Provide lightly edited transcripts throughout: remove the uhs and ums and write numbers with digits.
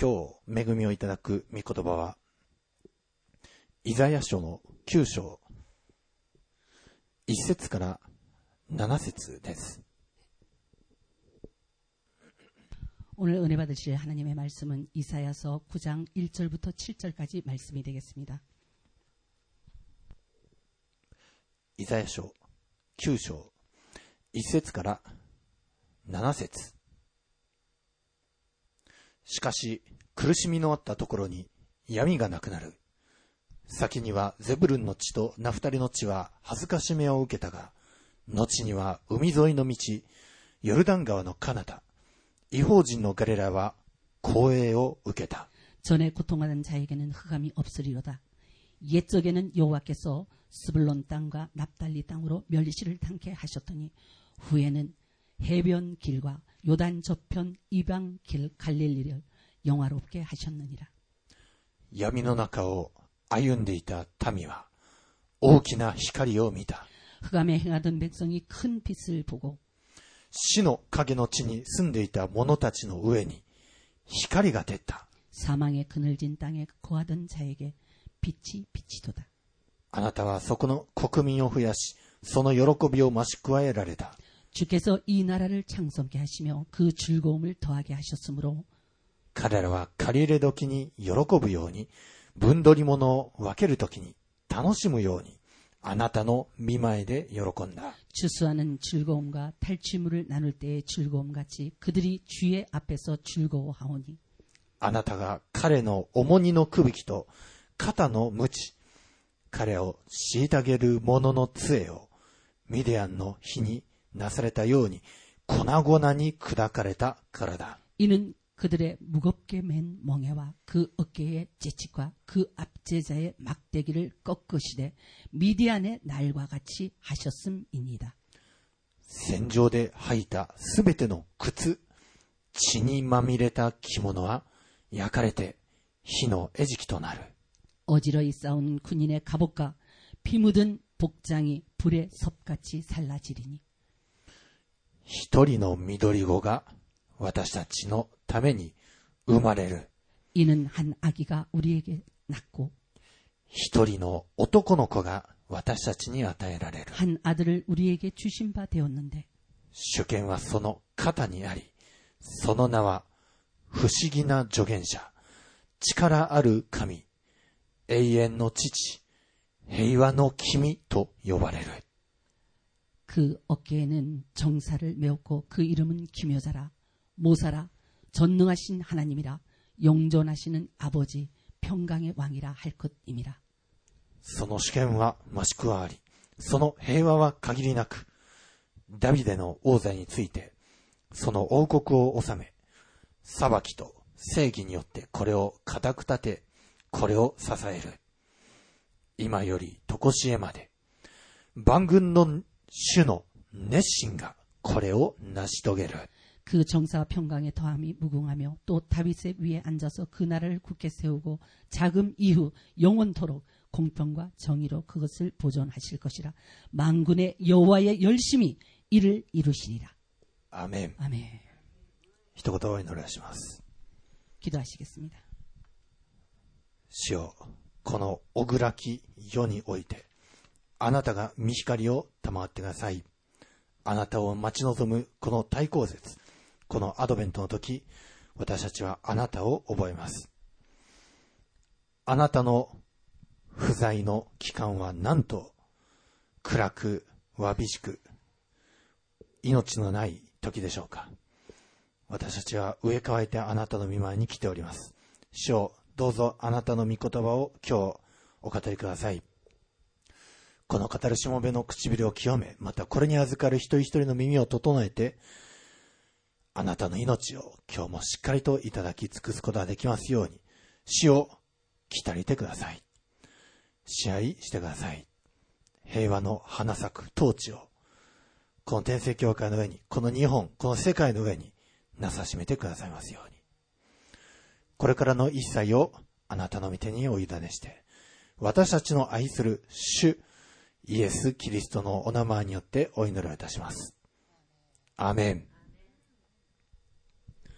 今日恵みをいただく御言葉はイザヤ書の9章1節から7節です。 오늘 은혜 받으실 하나님의 말씀은 이사야서 9장 1절부터 7절까지 말씀이 되겠습니다. イザヤ書9章1節から7節。しかし苦しみのあったところに闇がなくなる。先にはゼブルンの地とナフタリの地は恥ずかしめを受けたが、後には海沿いの道、ヨルダン川の彼方、異邦人のガレラは光栄を受けた。 전에 고통하는 자에게는 흑암이 없으리로다. 옛적에는 여호와께서 스불론 땅과 납달리 땅으로 멸시를 당케 하셨더니 후에는 해변 길과 요단 저편 이방 길 갈릴리를 영화롭게 하셨느니라. 闇の中を歩んでいた民は大きな光を見た。 흑암에 행하던 백성이 큰 빛을 보고 死の影の地に住んでいた者たちの上に光が出た。 사망의 그늘진 땅에 거하던 자에게 빛이 비치도다. あなたはそこの国民を増やし、その喜びを増し加えられた。 주께서 이 나라를 창성케 하시며 그 즐거움을 더하게 하셨으므로 彼らは借り入れ時に喜ぶように、分取り物を分ける時に楽しむように、あなたの御前で喜んだ。 추수하는 즐거움과 탈취물을 나눌 때의 즐거움같이 그들이 주의 앞에서 즐거워하오니 あなたが彼の重荷のくびきと肩の鞭、彼を虐げる者の杖をミディアンの火になされたように粉々に砕かれたからだ。 이는 그들의 무겁게 맨 멍에와 그 어깨의 재치과 그 앞제자의 막대기를 꺾으시되 미디안의 날과 같이 하셨음이니이다. 戦場で履いたすべての靴、血にまみれた着物は焼かれて火の餌食となる。 어지러이 싸운 군인의 갑옷과 피 묻은 복장이 불의 섭같이 살라지리니 一人の緑子が私たちのために生まれる。 이는 한 아기가 우리에게 낳고 一人の男の子が私たちに与えられる。 한 아들을 우리에게 주신 바 되었는데 主権はその肩にあり、その名は不思議な助言者、力ある神、永遠の父、平和の君と呼ばれる。 그 어깨에는 정사를 메었고 그 이름은 기묘자라 모사라 전능하신 하나님이라 영존하시는 아버지 평강의 왕이라 할 것임이라. その主権は増し加わり、その平和は限りなく、ダビデの王座について、その王国を治め、裁きと正義によってこれを固く立て、これを支える。今より常しえまで、万軍の主の熱心がこれを成し遂げる。 그 정사와 평강의 더함이 무궁하며 또 다윗의 위에 앉아서 그 나라를 굳게 세우고 자금 이후 영원토록 공평과 정의로 그것을 보존하실 것이라. 만군의 여호와의 열심히 이를 이루시리라. アメン。 아멘. 一言お祈りします。 기도하시겠습니다. 主よ、このお暗き世において、あなたが御光を賜ってください。あなたを待ち望むこの大行節、このアドベントの時、私たちはあなたを覚えます。あなたの不在の期間はなんと暗くわびしく命のない時でしょうか。私たちは飢え渇いてあなたの御前に来ております。主よ、どうぞあなたの御言葉を今日お語りください。この語るしもべの唇を清め、またこれに預かる一人一人の耳を整えて、あなたの命を今日もしっかりといただき尽くすことができますように、主を来たりてください。支配してください。平和の花咲く統治を、この天聖教会の上に、この日本、この世界の上になさしめてくださいますように。これからの一切をあなたの御手にお委ねして、私たちの愛する主イエス・キリストのお名前によってお祈りをいたします。アーメン。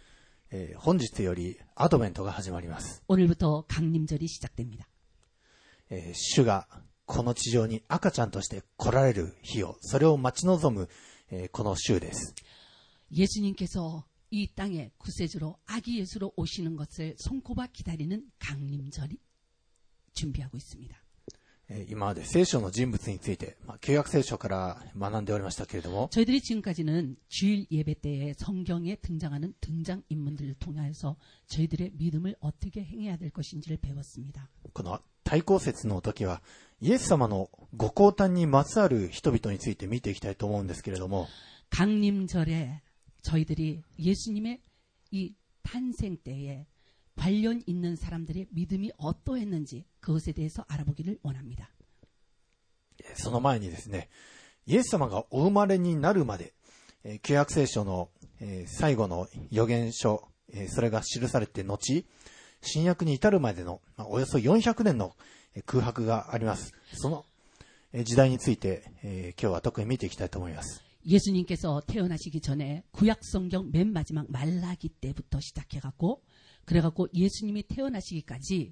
本日よりアドベントが始まります。 오늘부터 강림절이 시작됩니다. 主がこの地上に赤ちゃんとして来られる日を、それを待ち望む、この週です。 예수님께서 이 땅에 구세주로 아기 예수로 오시는 것을 손꼽아 기다리는 강림절이 준비하고 있습니다. 今まで聖書の人物について、旧約聖書から学んでおりましたけれども、 저희들이 지금까지는 주일 예배 때에 성경에 등장하는 등장인물들을 통해서 저희들의 믿음을 어떻게 행해야 될 것인지를 배웠습니다. この対抗節の時はイエス様のご降誕にまつわる人々について見ていきたいと思うんですけれども、 강림절에 저희들이 예수님의 이 탄생 때에 관련 있는 사람들의 믿음이 어떠했는지 그것에 대해서 알아보기를 원합니다. その前にですね、イエス様がお生まれになるまで、旧約聖書の最後の預言書、それが記されて後、新約に至るまでのおよそ400年の空白があります。その時代について今日は特に見ていきたいと思います。 예수님께서 태어나시기 전에 구약성경 맨 마지막 말라기 때부터 시작해갖고 그래갖고 예수님이 태어나시기까지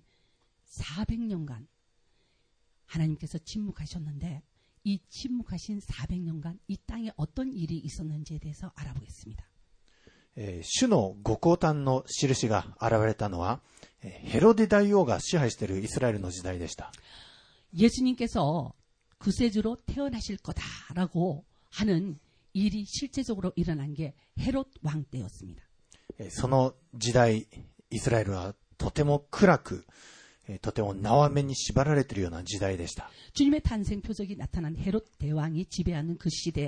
400년간 하나님께서 침묵하셨는데 이 침묵하신 400년간 이 땅에 어떤 일이 있었는지에 대해서 알아보겠습니다. 主のご降誕の印が現れたのはヘロデ大王が支配しているイスラエルの時代でした。 예수님께서 구세주로 태어나실 거다라고 하는 일이 실제적으로 일어난 게 헤롯 왕 때였습니다. その時代イスラエルはとても暗く、とても縄目に縛られているような時代でした。 주님의 탄생 표적이 나타난 헤롯 대왕이 지배하는 그 시대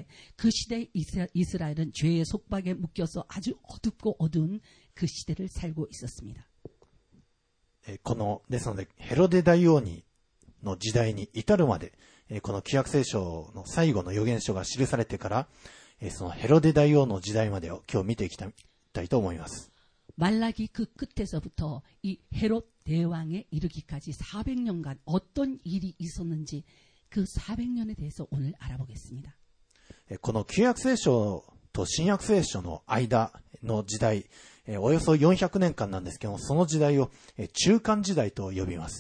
이스라엘은 죄의 속박에 묶여서 아주 어둡고 어두운 그 시대를 살고 있었습니다. このですのでヘロデ大王の時代に至るまで、この旧約聖書の最後の預言書が記されてから、そのヘロデ大王の時代までを今日見ていきたいと思います。 말라기 그 끝에서부터 이 헤롯 대왕에 이르기까지 400년간 어떤 일이 있었는지 그 400년에 대해서 오늘 알아보겠습니다. この旧約聖書と新約聖書の間の時代、およそ400年間なんですけども、その時代を中間時代と呼びます。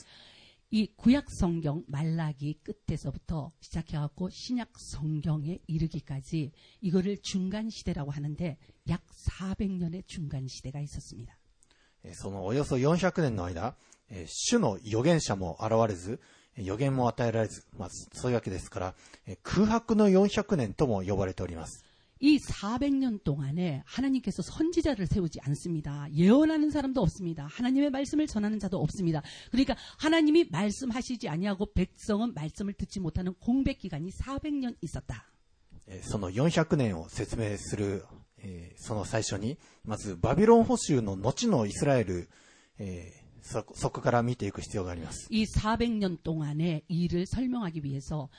이 구약 성경 말라기 끝에서부터 시작해갖고 신약 성경에 이르기까지 이거를 중간 시대라고 하는데 약 400년의 중간 시대가 있었습니다. そのおよそ400年の間、主の預言者も現れず、預言も与えられず、そういうわけですから、空白の400年とも呼ばれております。 이 400년 동안에 하나님께서 선지자를 세우지 않습니다. 예언하는 사람도 없습니다. 하나님의 말씀을 전하는 자도 없습니다. 그러니까 하나님이 말씀하시지 아니하고 백성은 말씀을 듣지 못하는 공백 기간이 400년 있었다. その400年を説明する、その最初にまずバビロン捕囚の後のイスラエル、そこから見ていく必要があります。 이 400년 동안의 일을 설명하기 위해서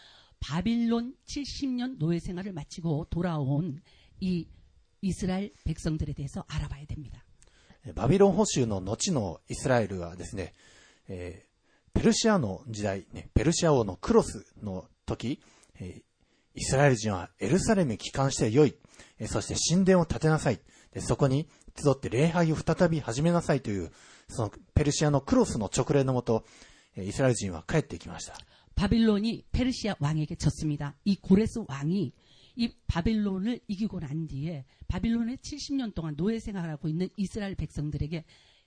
바빌론 70년 노예 생활을 마치고 돌아온 이 이스라엘 백성들에 대해서 알아봐야 됩니다. バビロン捕囚の後のイスラエルはですね、ペルシアの時代、ペルシア王のクロスの時、イスラエル人はエルサレムに帰還してよい、そして神殿を建てなさい、でそこに集って礼拝を再び始めなさいというそのペルシアのクロスの勅令のもと、イスラエル人は帰ってきました。 바빌론이 페르시아 왕에게 졌습니다. 이 고레스 왕이 이 바빌론을 이기고 난 뒤에 바빌론에 70년 동안 노예 생활을 하고 있는 이스라엘 백성들에게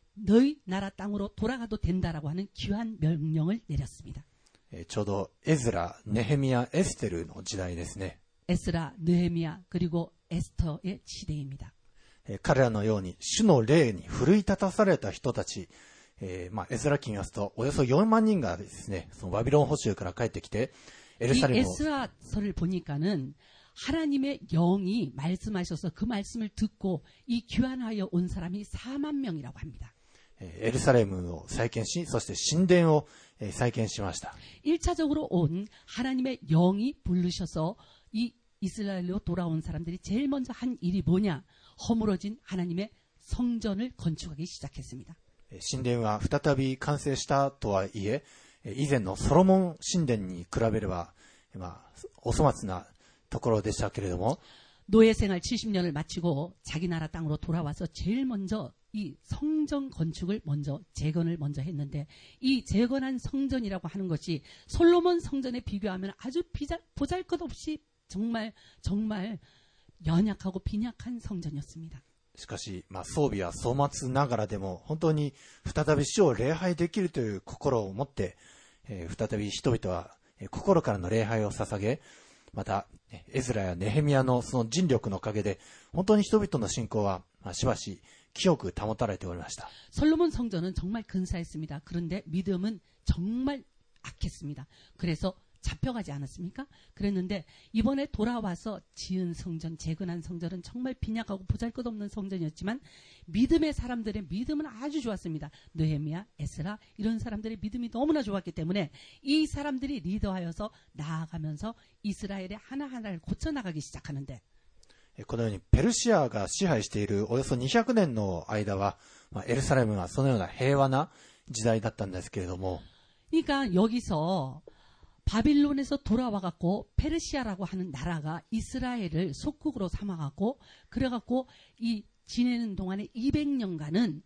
너희 나라 땅으로 돌아가도 된다라고 하는 귀한 명령을 내렸습니다. ちょうどエズラ、ネヘミヤ、エステルの時代ですね。 에스라, 느헤미야 그리고 에스터의 시대입니다. 彼らのように主の霊に奮い立たされた人たち、エズラ記に言いますとおよそ4万人がですね、そのバビロン捕囚から帰ってきてエルサレムを 이 에스라서를 보니까는 하나님의 영이 말씀하셔서 그 말씀을 듣고 이 귀환하여 온 사람이 4만 명이라고 합니다. エルサレムを再建し、そして神殿を再建しました。 1차적으로 온 하나님의 영이 부르셔서 이 이스라엘로 돌아온 사람들이 제일 먼저 한 일이 뭐냐? 허물어진 하나님의 성전을 건축하기 시작했습니다. 神殿は再び完成したとはいえ、以前のソロモン神殿に比べれば、お粗末なところでしたけれども、 노예 생활 70년을 마치고 자기 나라 땅으로 돌아와서 제일 먼저 이 성전 건축을 재건을 먼저 했는데 이 재건한 성전이라고 하는 것이 솔로몬 성전에 비교하면 아주 보잘것없이 정말 연약하고 빈약한 성전이었습니다. しかし、装備は粗末ながらでも、本当に再び主を礼拝できるという心を持って、再び人々は心からの礼拝を捧げ、また、エズラやネヘミヤのその尽力のおかげで、本当に人々の信仰はしばし清く保たれておりました。 솔로몬 성전은 정말 근사했습니다. 그런데 믿음은 정말 악했습니다. 그래서 잡혀가지 않았습니까? 그랬는데 이번에 돌아와서 지은 성전, 재건한 성전은 정말 빈약하고 보잘것없는 성전이었지만 믿음의 사람들의 믿음은 아주 좋았습니다. 느헤미야, 에스라 이런 사람들의 믿음이 너무나 좋았기 때문에 이 사람들이 리더하여서 나아가면서 이스라엘의 하나하나를 고쳐나가기 시작하는데 このようにペルシアが支配しているおよそ200年の間は、エルサレムはそのような平和な時代だったんですけれども、 그러니까 여기서 바빌론에서 돌아와갖고 페르시아라고 하는 나라가 이스라엘을 속국으로 삼아갖고 그래갖고 이 지내는 동안에 200년간은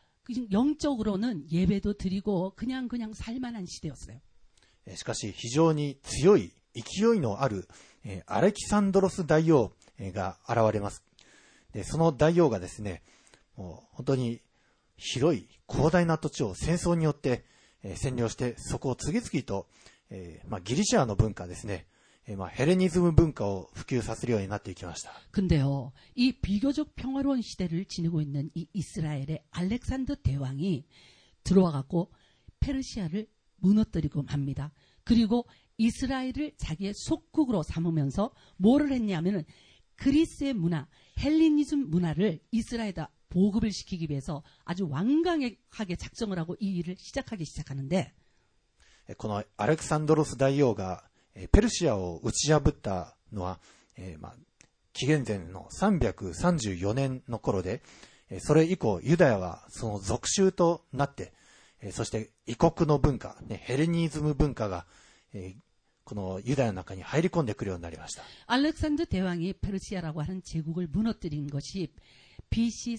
영적으로는 예배도 드리고 그냥 살만한 시대였어요. しかし非常に強い勢いのあるアレキサンドロス大王が現れます。で、その大王がですね、もう本当に広い広大な土地を戦争によって占領してそこを次々とギリシャの文化ですね、ヘレニズム文化を普及させるようになっていきました。 근데요, 이 비교적 평화로운 시대를 지내고 있는 이 이스라엘의 알렉산더 대왕이 들어와갖고 페르시아를 무너뜨리고 맙니다. 그리고 이스라엘을 자기의 속국으로 삼으면서 뭐를 했냐면은 그리스의 문화, 헬레니즘 문화를 이스라엘에다 보급을 시키기 위해서 아주 완강하게 작정을 하고 이 일을 시작하는데 このアレクサンドロス大王がペルシアを打ち破ったのは、紀元前の334年の頃で、それ以降ユダヤはその属州となって、そして異国の文化、ヘレニズム文化が、このユダヤの中に入り込んでくるようになりました。 알렉산더 대왕이 페르시아라고 하는 제국을 무너뜨린 것이 BC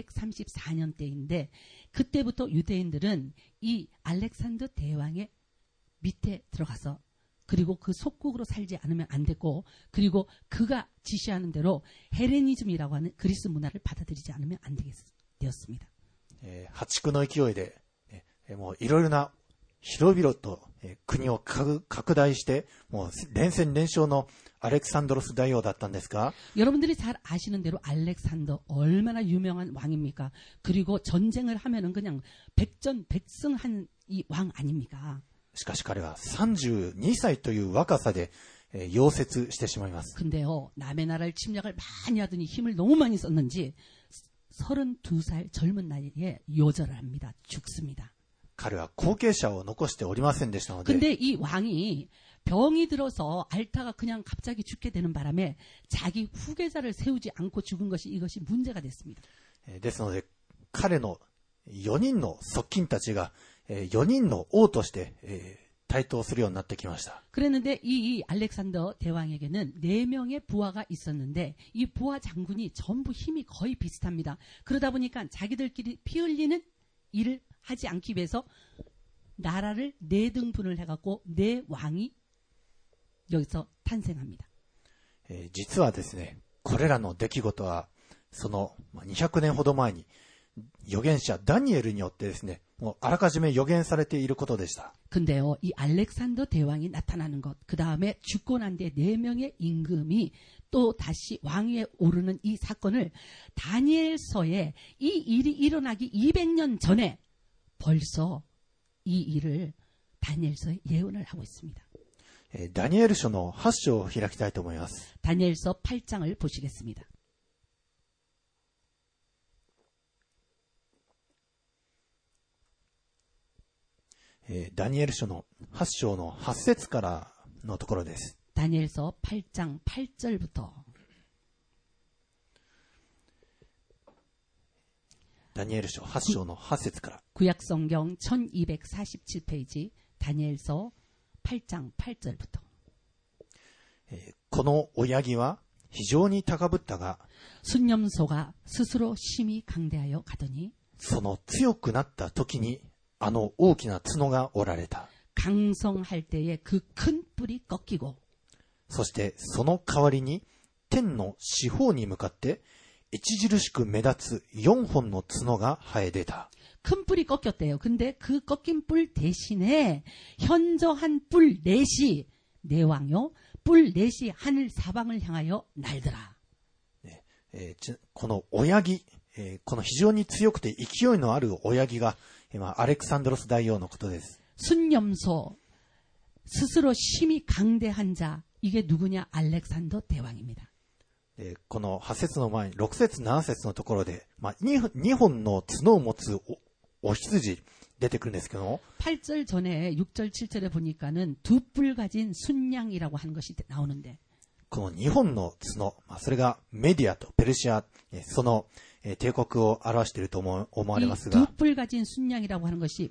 334년대인데 그때부터 유대인들은 이 알렉산더 대왕의 밑에 들어가서 그리고 그 속국으로 살지 않으면 안 됐고 그리고 그가 지시하는 대로 헬레니즘이라고 하는 그리스 문화를 받아들이지 않으면 안 되었습니다. 破竹の勢いで、もういろいろな広々と国を拡大してもう連戦連勝のアレクサンドロス大王だったんですが 여러분들이 잘 아시는 대로 알렉산더 얼마나 유명한 왕입니까? 그리고 전쟁을 하면은 그냥 백전백승한 이 왕 아닙니까? しかし彼は32歳という若さで溶接してしまいます。 근데요, 남의 나라를 침략을 많이 하더니 힘을 너무 많이 썼는지 32살 젊은 나이에 요절을 합니다. 죽습니다. 彼は後継者を残しておりませんでしたので 근데 이 왕이 병이 들어서 앓다가 그냥 갑자기 죽게 되는 바람에 자기 후계자를 세우지 않고 죽은 것이 이것이 문제가 됐습니다. ですので彼の4人の側近たちが4人の王として台頭するようになってきました。 그랬는데 이 알렉산더 대왕에게는 4명의 부하가 있었는데 이 부하 장군이 전부 힘이 거의 비슷합니다. 그러다 보니까 자기들끼리 피 흘리는 일을 하지 않기 위해서 나라를 4등분을 해갖고 4왕이 여기서 탄생합니다. 実はですね、これらの出来事はその200年ほど前に預言者ダニエルによってですね、もうあらかじめ予言されていることでした。 근데요, 이 알렉산더 대왕이 나타나는 것, 그 다음에 죽고 난 뒤에 4명의 임금이 또 다시 왕위에 오르는 이 사건을 다니엘서에 이 일이 일어나기 200년 전에 벌써 이 일을 다니엘서에 예언을 하고 있습니다. ダニエル書の8章を開きたいと思います。 다니엘서 8장을 보시겠습니다. ダニエル書の8章の8節からのところです。 다니엘서 8장 8절부터 ダニエル書8章の8節から。 구약성경 1247페이지 다니엘서 8장 8절부터 この親木は非常に高ぶったが、 순념소가 스스로 심히 강대하여 가더니 その強くなった時に、あの大きな角が折られた。 강성할 때에 그 큰 뿔이 꺾이고 そしてその代わりに、天の四方に向かって著しく目立つ4本の角が生え出た。 큰 뿔이 꺾였대요. 근데 그 꺾인 뿔 대신에 현저한 뿔 넷이 내왕요. 뿔 넷이 하늘 사방을 향하여 날더라. この親木、この非常に強くて勢いのある親木が、今アレクサンドロス大王のことです。 순념소 스스로 심히 강대한 자 이게 누구냐? 알렉산더 대왕입니다. この8節の前に6節7節のところで、2本の角を持つお羊出てくるんですけども、 8절 전에 6절 7절에 보니까는 두 뿔 가진 순양이라고 하는 것이 나오는데 この2本の角、それがメディアとペルシア、その帝国を表していると思われますが、 두 뿔 가진 순양이라고 하는 것이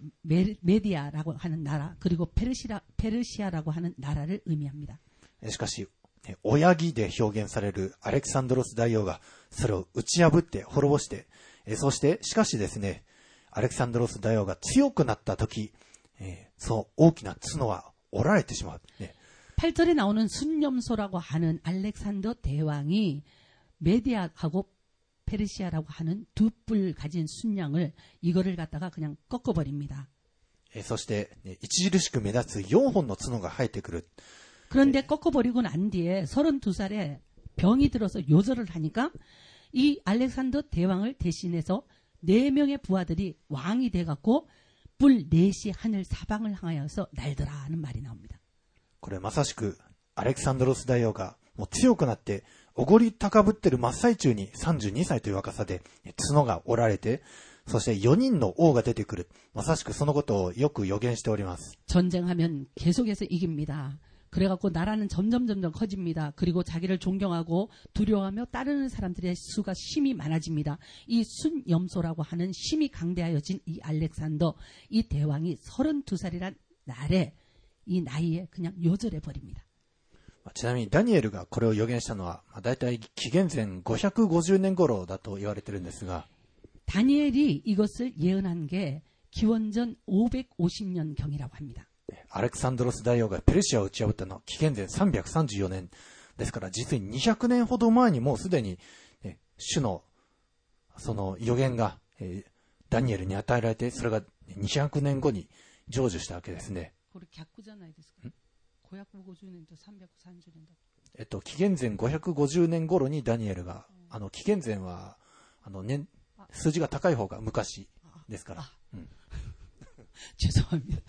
메디아라고 하는 나라 그리고 페르시아라고 하는 나라를 의미합니다. しかし、親木で表現されるアレクサンドロス大王がそれを打ち破って滅ぼして、そしてしかしですね、アレクサンドロス大王が強くなった時、その大きな角は折られてしまう。 8절에 나오는 순념소라고 하는 알렉산더 대왕이 메디아하고 페르시아라고 하는 두 뿔 가진 순양을 이거를 갖다가 그냥 꺾어버립니다. そして著しく目立つ4本の角が生えてくる。 그런데 꺾어버리고 난 뒤에 32살에 병이 들어서 요절을 하니까 이 알렉산더 대왕을 대신해서 4명의 부하들이 왕이 돼갖고 뿔 넷이 하늘 사방을 향하여서 날더라 하는 말이 나옵니다. これまさしくアレクサンドロス大王がもう強くなっておごり高ぶってる真っ最中に32歳という若さで角が折られて、そして4人の王が出てくる。まさしくそのことをよく予言しております。 전쟁하면 계속해서 이깁니다. 그래갖고 나라는 점점 커집니다. 그리고 자기를 존경하고 두려워하며 따르는 사람들의 수가 심히 많아집니다. 이 순염소라고 하는 심히 강대하여진 이 알렉산더, 이 대왕이 32살이란 날에 이 나이에 그냥 요절해 버립니다. ちなみにダニエルがこれを予言したのは、だいたい紀元前550年頃だと言われているんですが、 다니엘이 이것을 예언한 게 기원전 550년 경이라고 합니다. アレクサンドロス大王がペルシアを打ち破ったのは紀元前334年ですから、実に200年ほど前にもうすでに、主のその予言が、ダニエルに与えられて、それが200年後に成就したわけですね。 これ逆じゃないですか。550年と330年だ。 紀元前550年頃にダニエルが、紀元前は数字が高い方が昔ですから。 죄송합니다.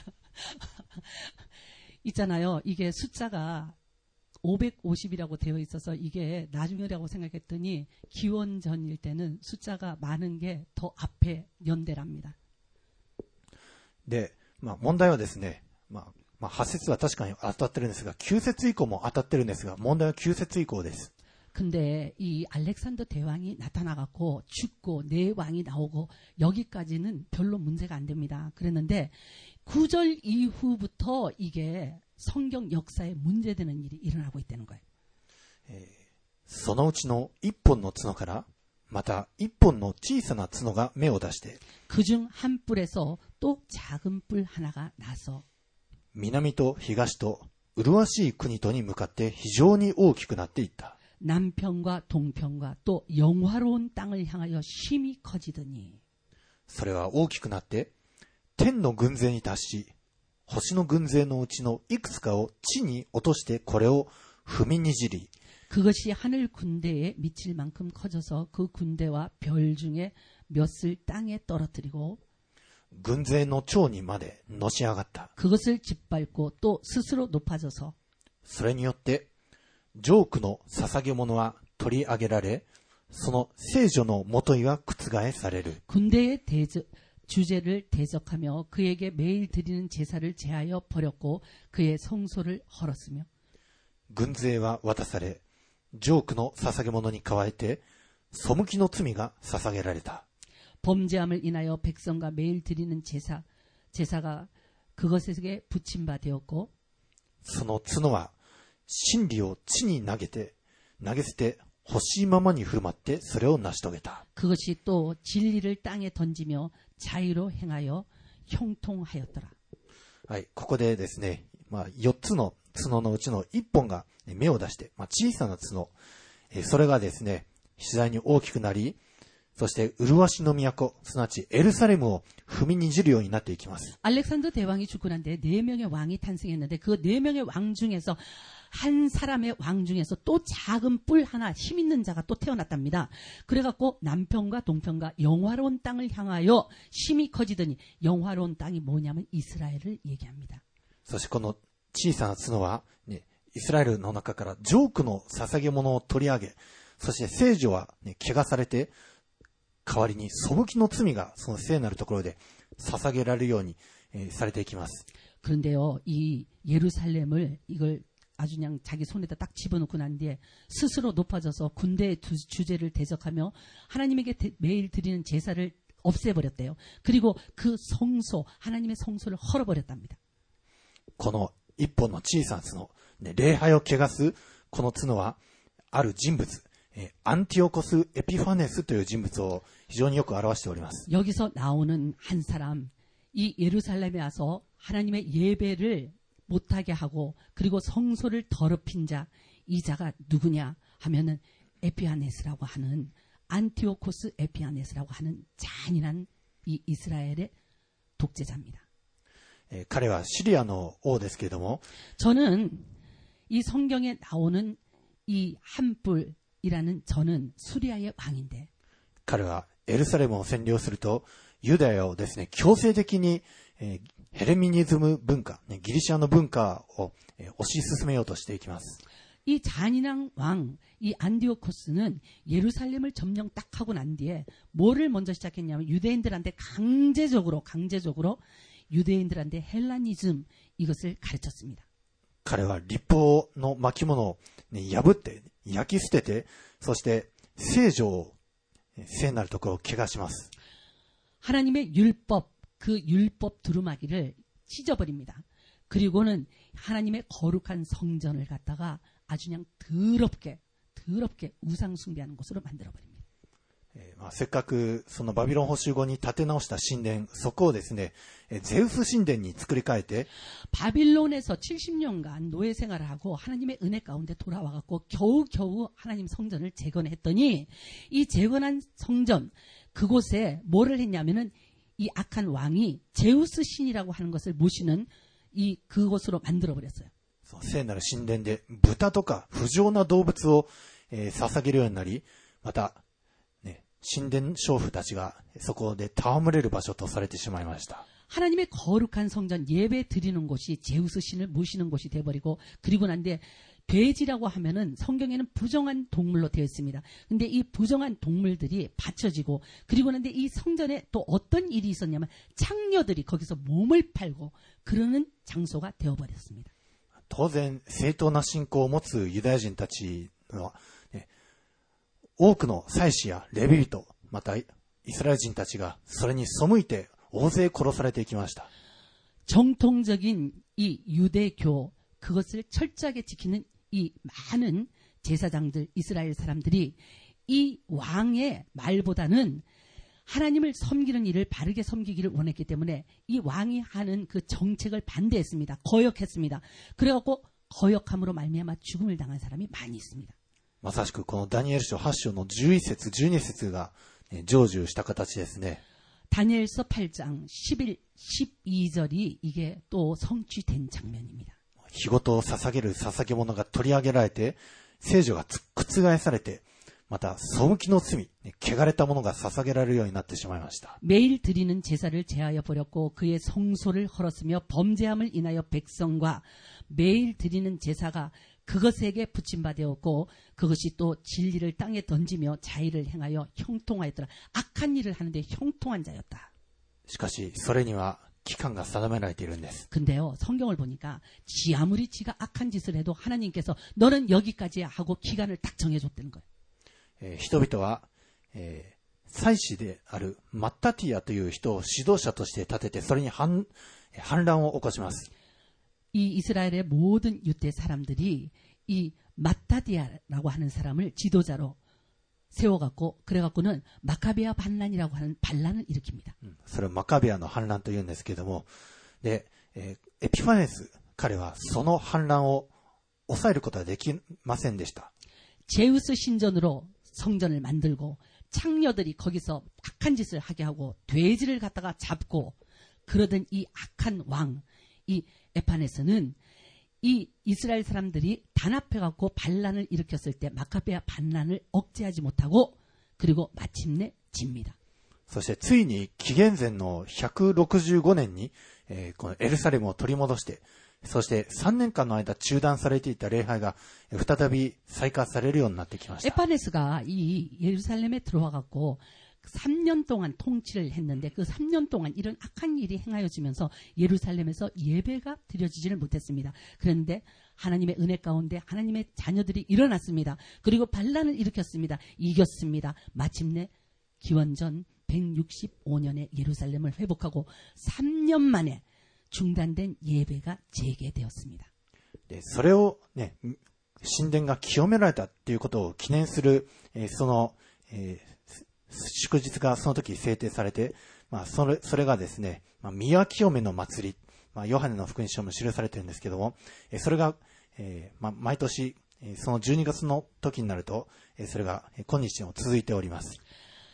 있잖아요. 이게 숫자가 550이라고 되어 있어서 이게 나중이라고 생각했더니 기원전일 때는 숫자가 많은 게 더 앞에 연대랍니다. で、問題はですね、8節は確かに当たってるんですが、9節以降も当たってるんですが、問題は9節以降です。 근데 이 알렉산더 대왕이 나타나갖고 죽고 네 왕이 나오고 여기까지는 별로 문제가 안 됩니다. 그랬는데 9절 이후부터 이게 성경 역사에 문제되는 일이 일어나고 있다는 거예요. そのうちの1本の角からまた1本の小さな角が芽を出して、 그중 한 뿔에서 또 작은 뿔 하나가 나서 南と東と麗しい国とに向かって非常に大きくなっていった。 남편과 동편과 또 영화로운 땅을 향하여 심히 커지더니 それは大きくなって天の軍勢に達し、星の軍勢のうちのいくつかを地に落としてこれを踏みにじり、 그것이 하늘 군대에 미칠 만큼 커져서 그 군대와 별 중에 몇을 땅에 떨어뜨리고 軍勢の長にまでのし上がった。 그것을 짓밟고 또 스스로 높아져서 それによってジョークの捧げ物は取り上げられ、その聖女のもといは覆される。 군대의 주제를 대적하며 그에게 매일 드리는 제사를 제하여 버렸고 그의 성소를 헐었으며 軍勢は渡され、ジョークの捧げ物に加えて背きの罪が捧げられた。 범죄함을 인하여 백성과 매일 드리는 제사가 그것에게 붙임 바 되었고 その角は真理を地に投げ捨て欲しいままに振る舞ってそれを成し遂げた。 그것이 또 진리를 땅에 던지며 자유로 행하여 형통하였더라. はい、ここでですね、4つの角のうちの1本が芽を出して、小さな角、それがですね、次第に大きくなり、そして麗しの都、すなわちエルサレムを踏みにじるようになっていきます。 알렉산더 대왕이 죽고 난 뒤에 4명의 왕이 탄생했는데 그 4명의 왕 중에서 한 사람의 왕 중에서 또 작은 뿔 하나 힘 있는 자가 또 태어났답니다. 그래갖고 남편과 동편과 영화로운 땅을 향하여 힘이 커지더니 영화로운 땅이 뭐냐면 이스라엘을 얘기합니다. そしてこの小さな角は、ね、イスラエルの中からジョークの捧げ物を取り上げ、そして聖女は、汚されて、代わりに背きの罪がその聖なるところで捧げられるように、されていきます。 그런데요, 이 예루살렘을 이걸 아주 그냥 자기 손에다 딱 집어넣고 난 뒤에 스스로 높아져서 군대의 주제를 대적하며 하나님에게 매일 드리는 제사를 없애버렸대요. 그리고 그 성소, 하나님의 성소를 헐어버렸답니다. この一本の小さな角、礼拝を汚すこの角は、ある人物、アンティオコス・エピファネスという人物を非常によく表しております。 여기서 나오는 한 사람, 이 예루살렘에 와서 하나님의 예배를 못하게 하고 그리고 성소를 더럽힌 자, 이 자가 누구냐 하면은 에피아네스라고 하는 안티오코스 에피아네스라고 하는 잔인한 이 이스라엘의 독재자입니다. 彼はシリアの王ですけれども、 저는 이 성경에 나오는 이 한뿔이라는 저는 수리아의 왕인데 彼はエルサレムを占領するとユダヤをですね、強制的に、ヘレミニズム文化、ギリシャの文化を、推し進めようとしていきます。 이 잔인한 왕, 이 안디오코스는 예루살렘을 점령 딱 하고 난 뒤에 뭐를 먼저 시작했냐면 유대인들한테 강제적으로 유대인들한테 헬라니즘 이것을 가르쳤습니다. 彼は立法の巻物を、破って焼き捨てて、そして聖女を、聖なるところを汚します。 하나님의 율법, 그 율법 두루마기를 찢어버립니다. 그리고는 하나님의 거룩한 성전을 갖다가 아주 그냥 더럽게 우상 숭배하는 곳으로 만들어버립니다. せっかくそのバビロン捕囚後に建て直した神殿、そこをですね、ゼウス神殿に作り変えて、 바빌론에서 70년간 노예 생활을 하고 하나님의 은혜 가운데 돌아와갖고 겨우겨우 하나님 성전을 재건했더니 이 재건한 성전 그곳에 뭐를 했냐면은 이 악한 왕이 제우스 신이라고 하는 것을 모시는 이 그곳으로 만들어버렸어요. 聖なる神殿で豚とか不浄な動物を、捧げるようになり、また神殿娼婦たちがそこで戯れる場所とされてしまいました。 하나님의 거룩한 성전 예배 드리는 곳이 제우스 신을 모시는 곳이 돼버리고 그리고 난 뒤에 돼지라고 하면은 성경에는 부정한 동물로 되어 있습니다. 근데 이 부정한 동물들이 바쳐지고 그리고 난 뒤에 이 성전에 또 어떤 일이 있었냐면 창녀들이 거기서 몸을 팔고 그러는 장소가 되어버렸습니다. 当然正当な信仰を持つユダヤ人たちは、多くの祭司やレビ人、またイスラエル人たちがそれに背いて大勢殺されていきました。 정통적인 이 유대교 그것을 철저하게 지키는 이 많은 제사장들 이스라엘 사람들이 이 왕의 말보다는 하나님을 섬기는 일을 바르게 섬기기를 원했기 때문에 이 왕이 하는 그 정책을 반대했습니다. 거역했습니다. 그래갖고 거역함으로 말미암아 죽음을 당한 사람이 많이 있습니다. まさしくこのダニエル書8章の11節12節が成就した形ですね。 다니엘서 8장 11, 12절이 이게 또 성취된 장면입니다. 日ごと捧げる捧げ物が取り上げられて、聖女が覆されて、また背きの罪、汚れたものが捧げられるようになってしまいました。 매일 드리는 제사를 제하여 버렸고 그의 성소를 헐었으며 범죄함을 인하여 백성과 매일 드리는 제사가 그것에게 붙임받았고 그것이 또 진리를 땅에 던지며 자의를 행하여 형통하였더라. 악한 일을 하는데 형통한 자였다. しかしそれには期間が定められているんです。 근데요 성경을 보니까 아무리 지가 악한 짓을 해도 하나님께서 너는 여기까지야 하고 기간을 딱 정해줬다는 거예요. 人々は、祭司であるマッタティアという人を指導者として立ててそれに反乱を起こします。 이 이스라엘의 모든 유대 사람들이 이 마타디아라고 하는 사람을 지도자로 세워갖고 그래갖고는 마카베아 반란이라고 하는 반란을 일으킵니다. それをマカベアの反乱と言うんですけども、で、エピファネス、彼はその反乱を抑えることはできませんでした。 제우스 신전으로 성전을 만들고 창녀들이 거기서 악한 짓을 하게 하고 돼지를 갖다가 잡고 그러던 이 악한 왕, 이 에파네스는 이 이스라엘 사람들이 단합해갖고 반란을 일으켰을 때 마카베아 반란을 억제하지 못하고 그리고 마침내 집니다. そしてついに紀元前の165年に、このエルサレムを取り戻して、そして3年間の間中断されていた礼拝が再び再開されるようになってきました。 에파네스가 이 예루살렘에 들어와갖고 3년 동안 통치를 했는데 그 3년 동안 이런 악한 일이 행하여지면서 예루살렘에서 예배가 드려지지를 못했습니다. 그런데 하나님의 은혜 가운데 하나님의 자녀들이 일어났습니다. 그리고 반란을 일으켰습니다. 이겼습니다. 마침내 기원전 165년에 예루살렘을 회복하고 3년 만에 중단된 예배가 재개되었습니다. それをね、神殿が清められたっていうことを記念する、その、祝日がその時制定されて、それがですね、宮清めの祭り、ヨハネの福音書も記されてるんですけども、それが、毎年、その12月の時になると、それが今日も続いております。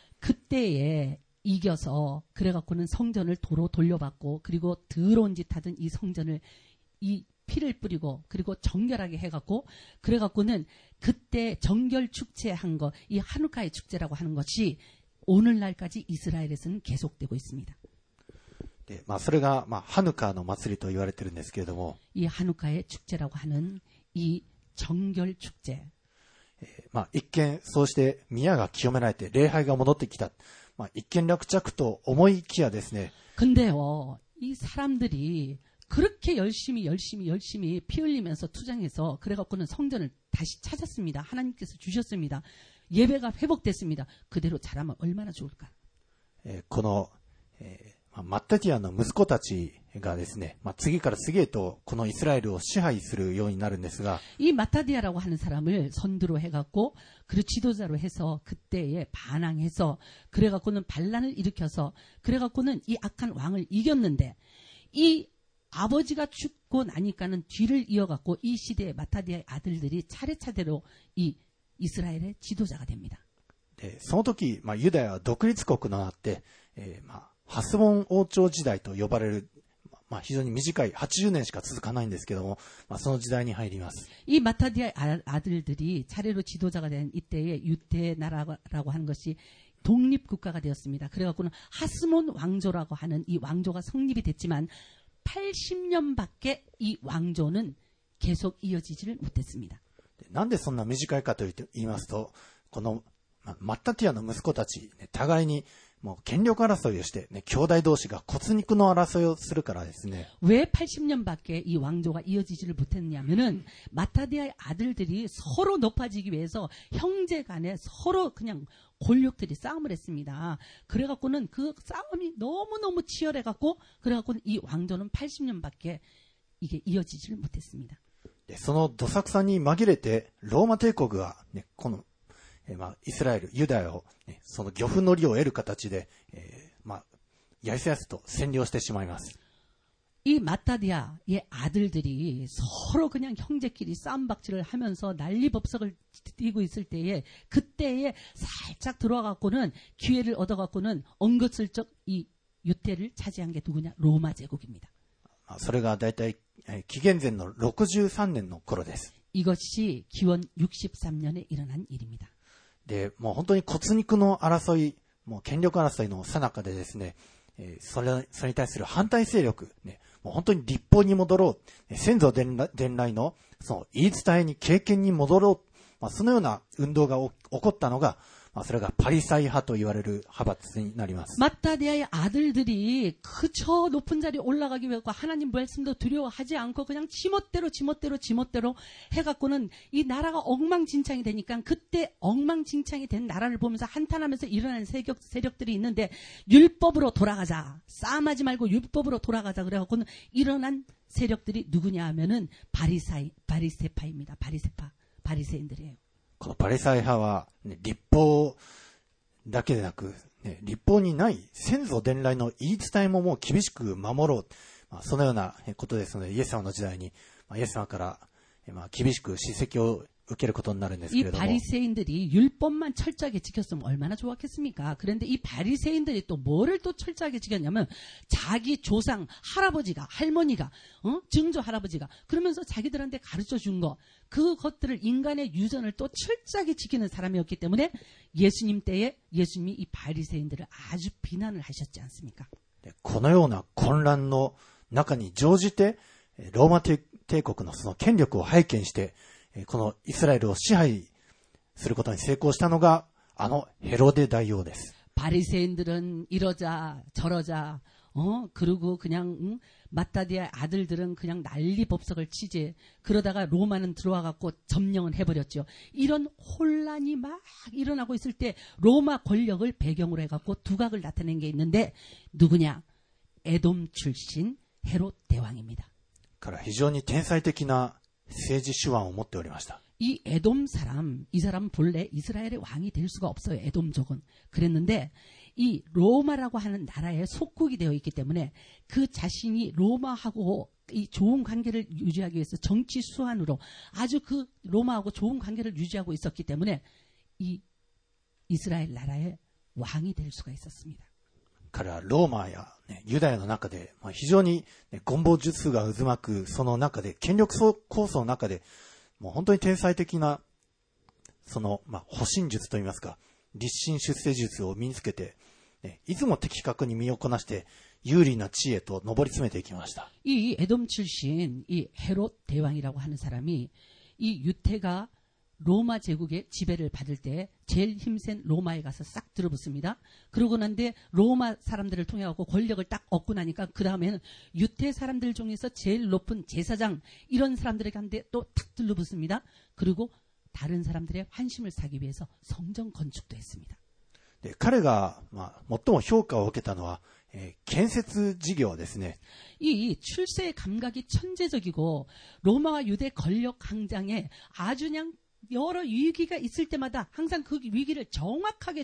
그때에 이겨서 그래갖고는 성전을 도로 돌려받고 그리고 더러운 짓 하던 이 성전을 이 피를 뿌리고 그리고 정결하게 해갖고 그래갖고는 그때 정결 축제한 거, 이 하누카의 축제라고 하는 것이 오늘날까지 이스라엘에서는 계속되고 있습니다. で、それが、ハヌカの祭りと言われてるんですけれども、 이 하누카의 축제라고 하는 이 정결 축제. 一見そうして宮が清められて礼拝が戻ってきた、一見落着と思いきやですね、 근데요, 이 사람들이 그렇게 열심히 피 흘리면서 투쟁해서 그래갖고는 성전을 다시 찾았습니다. 하나님께서 주셨습니다. 예배가 회복됐습니다. 그대로 잘하면 얼마나 좋을까. この、マッタティアの息子たちがですね、次から次へとこのイスラエルを支配するようになるんですが、 이 마타디아라고 하는 사람을 선두로 해갖고 그 지도자로 해서 그때에 반항해서 그래갖고는 반란을 일으켜서 그래갖고는 이 악한 왕을 이겼는데 이 아버지가 죽고 나니까는 뒤를 이어갖고 이 시대의 마타디아의 아들들이 차례차례로 이 이스라엘의 지도자가 됩니다. でその時、ユダヤは独立国となって、ハスボン王朝時代と呼ばれる、非常に短い80年しか続かないんですけども、その時代に入ります。 이 마타디아의 아들들이 차례로 지도자가 된 이때에 유대 나라라고 하는 것이 독립국가가 되었습니다. 그래갖고는 하스몬 왕조라고 하는 이 왕조가 성립이 됐지만 80년밖에 이 왕조는 계속 이어지지를 못했습니다. なんでそんな短いかと言いますと、このマッタティアの息子たち、互いにもう権力争いをして、兄弟同士が骨肉の争いをするからですね。 왜 80년밖에 이 왕조가 이어지지를 못했냐면은 마타디아의 아들들이 서로 높아지기 위해서 형제 간에 서로 그냥 권력들이 싸움을 했습니다. 그래갖고는 그 싸움이 너무너무 치열해갖고 그래갖고는 이 왕조는 80년밖에 이게 이어지지를 못했습니다. そのどさくさに紛れてローマ帝国が、このイスラエル、ユダヤを、その漁夫の利を得る形で、やすやすと占領してしまいます。 이 마타디아의 아들들이 서로 그냥 형제끼리 싸움박질을 하면서 난리법석을 띄고 있을 때에 그때에 살짝 들어와갖고는 기회를 얻어갖고는 엉거슬쩍 이 유태를 차지한 게 누구냐? 로마 제국입니다. それがだいたい紀元前の63年の頃です。 이것이 기원 63년에 일어난 일입니다. で、もう本当に骨肉の争い、もう権力争いの最中でですね、それに対する反対勢力、もう本当に立法に戻ろう、先祖伝来のその言い伝えに経験に戻ろう、そのような運動が起こったのが、 それがパリサイ派と言われる派閥になります。 마따디아의 아들들이 저 높은 자리에 올라가기 위해서 하나님 말씀도 두려워하지 않고 그냥 지멋대로 해갖고는 이 나라가 엉망진창이 되니까 그때 엉망진창이 된 나라를 보면서 한탄하면서 일어나는 세력들이 있는데 율법으로 돌아가자. 싸움하지 말고 율법으로 돌아가자. 그래갖고는 일어난 세력들이 누구냐 하면은 바리새파입니다. 바리새인들이에요. このパリサイ派は、立法だけでなく、立法にない先祖伝来の言い伝えももう厳しく守ろう。そのようなことですので、イエス様の時代に、イエス様から、厳しく叱責を受けることになるんですけれども。 이 바리새인들이 율법만 철저하게 지켰으면 얼마나 좋았겠습니까? 그런데 이 바리새인들이 또 뭐를 또 철저하게 지켰냐면 자기 조상 할아버지가 할머니가 증조 할아버지가 그러면서 자기들한테 가르쳐 준 거 그것들을 인간의 유전을 또 철저하게 지키는 사람이었기 때문에 예수님 때에 예수님이 이 바리새인들을 아주 비난을 하셨지 않습니까? このような混乱の中に乗じてローマ帝国のその権力を拝見してこのイスラエルを支配することに成功したのがヘロデ大王です。 바리새인들은 이러자 저러자 그리고 그냥 마따디아의 아들들은 그냥 난리법석을 치지. 그러다가 로마는 들어와갖고 점령을 해버렸죠. 이런 혼란이 막 일어나고 있을 때 로마 권력을 배경으로 해갖고 두각을 나타낸 게 있는데 누구냐? 에돔 출신 헤롯 대왕입니다. から非常に天才的な政治手腕を持っておりました。 이 에돔 사람, 이 사람 본래 이스라엘의 왕이 될 수가 없어요. 에돔족은. 그랬는데 이 로마라고 하는 나라에 속국이 되어 있기 때문에 그 자신이 로마하고 이 좋은 관계를 유지하기 위해서 정치 수완으로 아주 그 로마하고 좋은 관계를 유지하고 있었기 때문에 이 이스라엘 나라의 왕이 될 수가 있었습니다. 彼はローマや、ユダヤの中で、非常に、権謀術が渦巻くその中で権力構想の中でもう本当に天才的なその、保身術といいますか立身出世術を身につけて、いつも的確に身をこなして有利な地位へと上り詰めていきました。 이 에돔 출신 이 헤롯 대왕이라고 하는 사람이 이 유태가 로마 제국의 지배를 받을 때 제일 힘센 로마에 가서 싹 들어붙습니다. 그러고 난 뒤에 로마 사람들을 통해 갖고 권력을 딱 얻고 나니까 그 다음에는 유태 사람들 중에서 제일 높은 제사장 이런 사람들에게 한데 또 탁 들러붙습니다. 그리고 다른 사람들의 환심을 사기 위해서 성전 건축도 했습니다. 彼が、最も評価を受けたのは、建設事業ですね。 이 출세의 감각이 천재적이고 로마와 유대 권력 강장에 아주 그냥 여러 위기가 있을 때마다 항상 그 위기를 정확하게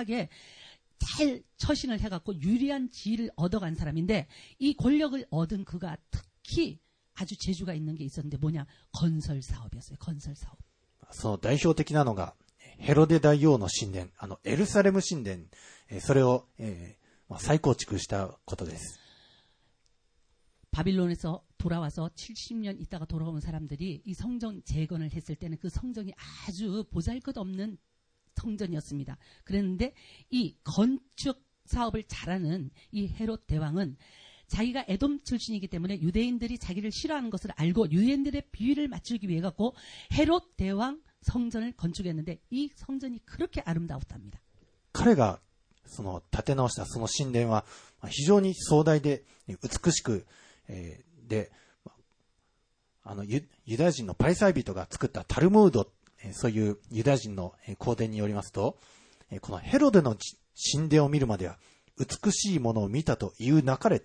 잘 처신을 해갖고 유리한 지위를 얻어간 사람인데 이 권력을 얻은 그가 특히 아주 재주가 있는 게 있었는데 뭐냐? 건설 사업이었어요. 건설 사업. その代表的なのがヘロデ大王の神殿、エルサレム神殿、それを、再構築したことです。 바빌론에서 돌아와서 70년 있다가 돌아온 사람들이 이 성전 재건을 했을 때는 그 성전이 아주 보잘것없는 성전이었습니다. 그랬는데 이 건축 사업을 잘하는 이 헤롯 대왕은 자기가 에돔 출신이기 때문에 유대인들이 자기를 싫어하는 것을 알고 유대인들의 비위를 맞추기 위해 갖고 헤롯 대왕 성전을 건축했는데 이 성전이 그렇게 아름다웠답니다. 彼がその建て直したその神殿は非常に壮大で美しくで、ユダヤ人のパリサイ人が作ったタルムード、そういうユダヤ人の考伝によりますと、このヘロデの神殿を見るまでは美しいものを見たというなかれ、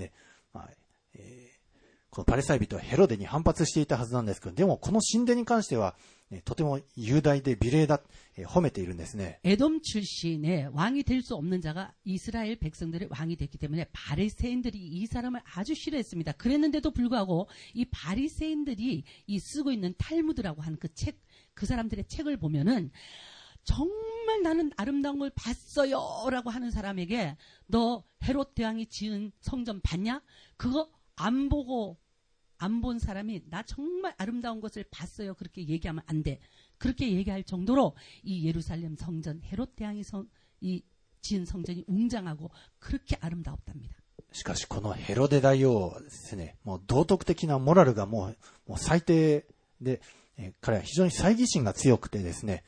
このパリサイ人はヘロデに反発していたはずなんですけど、でもこの神殿に関してはとても雄大で美麗だ、褒めているんですね。 에돔 출신의 왕이 될 수 없는 자가 이스라엘 백성들의 왕이 됐기 때문에 바리새인들이 이 사람을 아주 싫어했습니다. 그랬는데도 불구하고 이 바리새인들이 이 쓰고 있는 탈무드라고 하는 그 책, 그 사람들의 책을 보면은 정말 나는 아름다운 걸 봤어요라고 하는 사람에게 너 헤롯 대왕이 지은 성전 봤냐? 그거 안 보고 안 본 사람이 나 정말 아름다운 것을 봤어요. 그렇게 얘기하면 안 돼. 그렇게 얘기할 정도로 이 예루살렘 성전 헤롯 대왕이 지은 성전이 웅장하고 그렇게 아름다웠답니다. しかしこのヘロデ大王はですね、もう道徳的なモラルがもう最低で、彼は非常に猜疑心が強くてですね、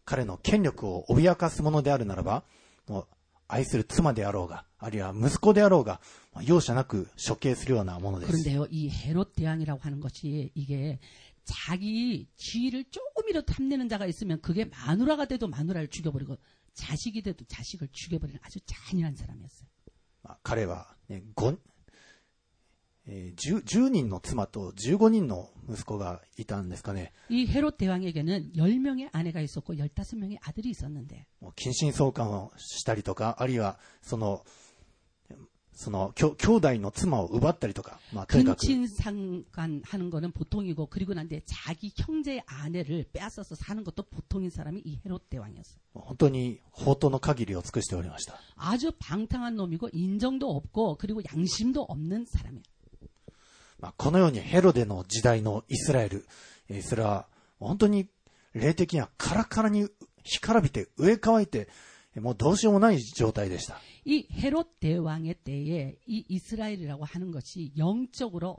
彼の権力を脅かすものであるならば、もう愛する妻であろうが、あるいは息子であろうが、容赦なく処刑するようなものです。 그런데요, 이 헤롯 대왕이라고 하는 것이 이게 자기 지위를 조금이라도 탐내는 자가 있으면 그게 마누라가 돼도 마누라를 죽여버리고 자식이 돼도 자식을 죽여버리는 아주 잔인한 사람이었어요. 彼は、ね、10人の妻と15人の息子がいたんですかね。 이 헤롯 대왕에게는 10명의 아내가 있었고 15명의 아들이 있었는데 近親相関をしたりとか、あるいはその兄弟の妻を奪ったりとか、とにかく 근친상간하는 거는 보통이고 그리고 난데 자기 형제의 아내를 빼앗아서 사는 것도 보통인 사람이 이 헤롯 대왕이었어요. 本当に法との限りを尽くしておりました。 아주 방탕한 놈이고 인정도 없고 그리고 양심도 없는 사람이에요. このようにヘロデの時代のイスラエル、それは本当に霊的にはカラカラに干からびて飢え乾いて、もうどうしようもない状態でした。 이 헤롯 대왕의 때에 이 이스라엘이라고 하는 것이 영적으로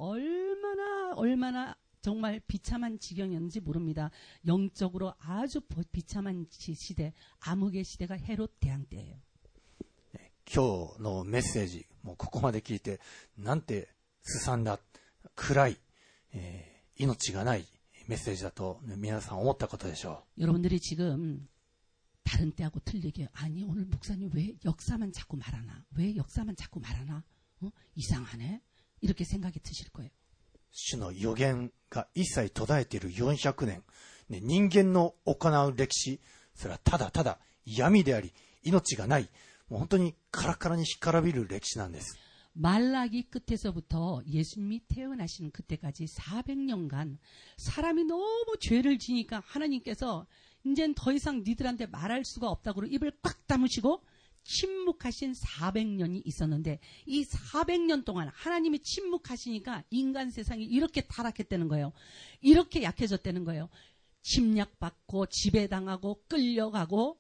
얼마나 정말 비참한 지경이었는지 모릅니다. 영적으로 아주 비참한 시대, 암흑의 시대가 헤롯 대왕 때예요. 今日のメッセージ、もうここまで聞いて、なんてすさんだ、暗い、命がないメッセージだと皆さん思ったことでしょう。 여러분들이 지금 다른 때하고 틀리게 아니 오늘 목사님 왜 역사만 자꾸 말하나? 왜 역사만 자꾸 말하나? 이상하네? 이렇게 생각이 드실 거예요. 主の予言が一切途絶えている400年、人間の行う歴史、それはただただ闇であり、命がない、もう本当にカラカラに干からびる歴史なんです。 말라기 끝에서부터 예수님이 태어나시는 그때까지 400년간 사람이 너무 죄를 지니까 하나님께서 이젠 더 이상 니들한테 말할 수가 없다고 입을 꽉 다무시고 침묵하신 400년이 있었는데 이 400년 동안 하나님이 침묵하시니까 인간 세상이 이렇게 타락했다는 거예요. 이렇게 약해졌다는 거예요. 침략받고 지배당하고 끌려가고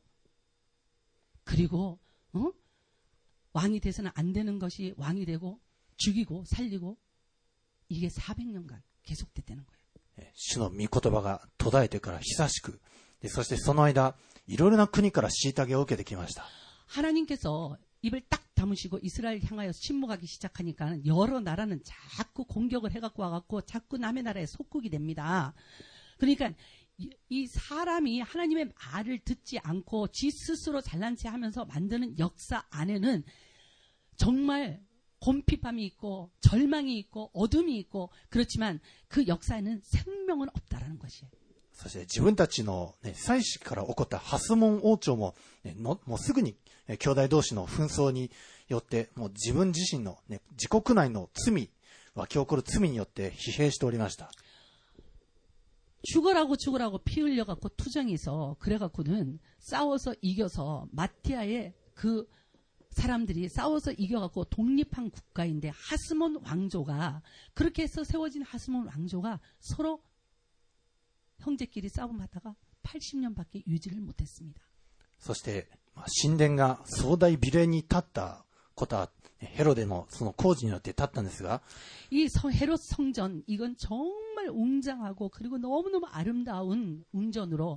그리고 왕이 돼서는 안 되는 것이 왕이 되고 죽이고 살리고 이게 400년간 계속됐다는 거예요. 主の御言葉が途絶えてから久しく、そしてその間いろいろな国から虐げを受けてきました。 하나님께서 입을 딱 다무시고 이스라엘 향하여 침묵하기 시작하니까 여러 나라는 자꾸 공격을 해갖고 와갖고 자꾸 남의 나라에 속국이 됩니다. 그러니까 이 사람이 하나님의 말을 듣지 않고 지 스스로 잘난 체 하면서 만드는 역사 안에는 정말 곰핍함이 있고 절망이 있고 어둠이 있고 그렇지만 그 역사에는 생명은 없다라는 것이에요. そして自分たちの、祭司から起こったハスモン王朝も、もうすぐに、兄弟同士の紛争によってもう自分自身の、自国内の罪、湧き起こる罪によって疲弊しておりました。 죽으라고 피 흘려갖고 투정해서 그래갖고는 싸워서 이겨서 마티아의 그 사람들이 싸워서 이겨갖고 독립한 국가인데 하스몬 왕조가 그렇게 해서 세워진 하스몬 왕조가 서로 형제끼리 싸움하다가 80년밖에 유지를 못했습니다. そして神殿が壮大美麗に立ったことはヘロデのその工事によって立ったんですが 이 헤롯 성전 이건 정말 웅장하고 그리고 너무너무 아름다운 웅전으로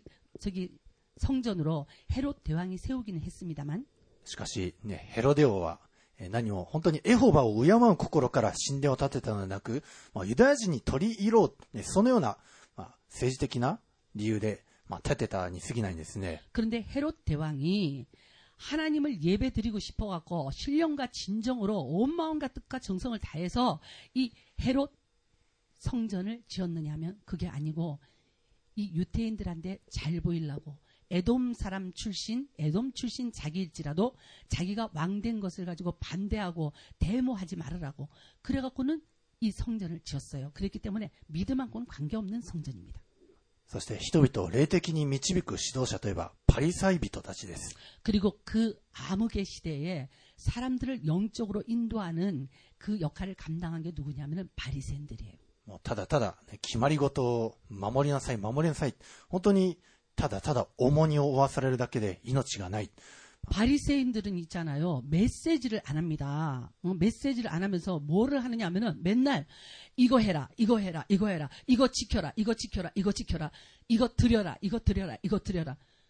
성전으로 헤롯 대왕이 세우기는 했습니다만 しかし、ヘロデ王は何も本当にエホバを敬う心から神殿を建てたのではなく、ユダヤ人に取り入ろう、そのような、政治的な理由で、建てたに過ぎないんですね。 그런데 헤롯 대왕이 하나님을 예배드리고 싶어갖고 신령과 진정으로 온 마음과 뜻과 정성을 다해서 이 헤롯 성전을 지었느냐 하면 그게 아니고 이 유대인들한테 잘 보이려고 에돔 출신 자기일지라도 자기가 왕된 것을 가지고 반대하고 데모하지 말으라고 그래갖고는 이 성전을 지었어요. 그렇기 때문에 믿음하고는 관계없는 성전입니다. そして人々を霊的に導く指導者といえばパリサイ人たちです。 그리고 그 암흑의 시대에 사람들을 영적으로 인도하는 그 역할을 감당한 게 누구냐면은 바리새인들이에요. もうただただ決まり事を守りなさい守りなさい、本当にただただ重荷を負わされるだけで命がない。 바리새인들은 있잖아요. 메시지를 안 합니다. 메시지를 안 하면서 뭐를 하느냐 하면은 맨날 이거 해라, 이거 해라, 이거 해라, 이거 지켜라, 이거 지켜라, 이거 지켜라, 이거 드려라, 이거 드려라, 이거 드려라.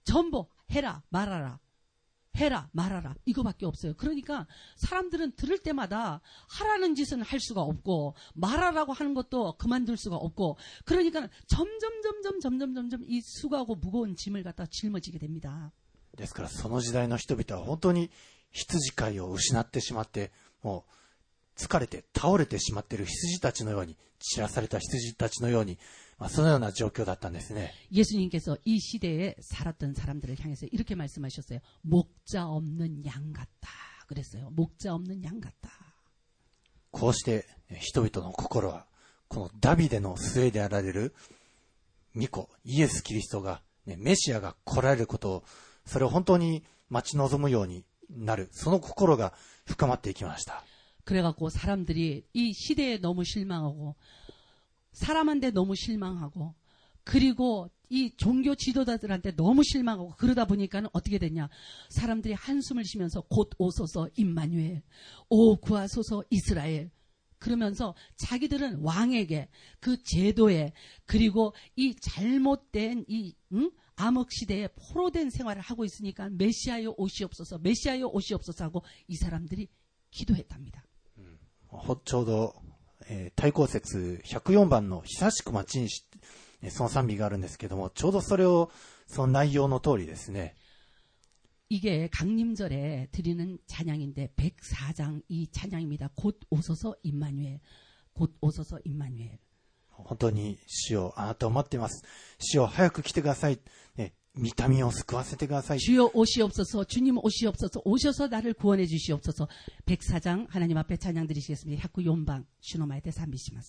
전부 해라 말아라. 해라 말아라 이거밖에 없어요. 그러니까 사람들은 들을 때마다 하라는 짓은 할 수가 없고 말하라고 하는 것도 그만둘 수가 없고 그러니까 점점 이 수고하고 무거운 짐을 갖다 짊어지게 됩니다. ですからその時代の人々は本当に羊飼いを失ってしまって、もう疲れて倒れてしまっている羊たちのように、散らされた羊たちのように、そのような状況だったんですね。 예수님께서 이 시대에 살았던 사람들을 향해서 이렇게 말씀하셨어요. 목자 없는 양 같다. 그랬어요. 목자 없는 양 같다. こうして人々の心はこのダビデの末であられる御子イエス・キリストが、メシアが来られることを、それを本当に待ち望むようになる、その心が深まっていきました。 그래갖고 사람들이 이 시대에 너무 실망하고 사람한테 너무 실망하고 그리고 이 종교 지도자들한테 너무 실망하고 그러다 보니까 어떻게 됐냐. 사람들이 한숨을 쉬면서 곧 오소서 임마누엘, 오 구하소서 이스라엘. 그러면서 자기들은 왕에게 그 제도에 그리고 이 잘못된 이 암흑 시대에 포로된 생활을 하고 있으니까 메시아여 오시옵소서, 메시아여 오시옵소서 하고 이 사람들이 기도했답니다. ちょうど、大公節104番の久しく待ちにし、その賛美があるんですけども、ちょうどそれをその内容の通りですね。 이게 강림절에 드리는 찬양인데 104장 이 찬양입니다. 곧 오소서 임마누엘, 곧 오소서 임마누엘. 本当に主よあなたを待っています。主よ早く来てください。ね、御民を救わせてください。 주여 오시옵소서, 주님 오시옵소서, 오셔서 나를 구원해 주시옵소서. 104장 하나님 앞에 찬양 드리시겠습니다. 104番主の前で賛美します。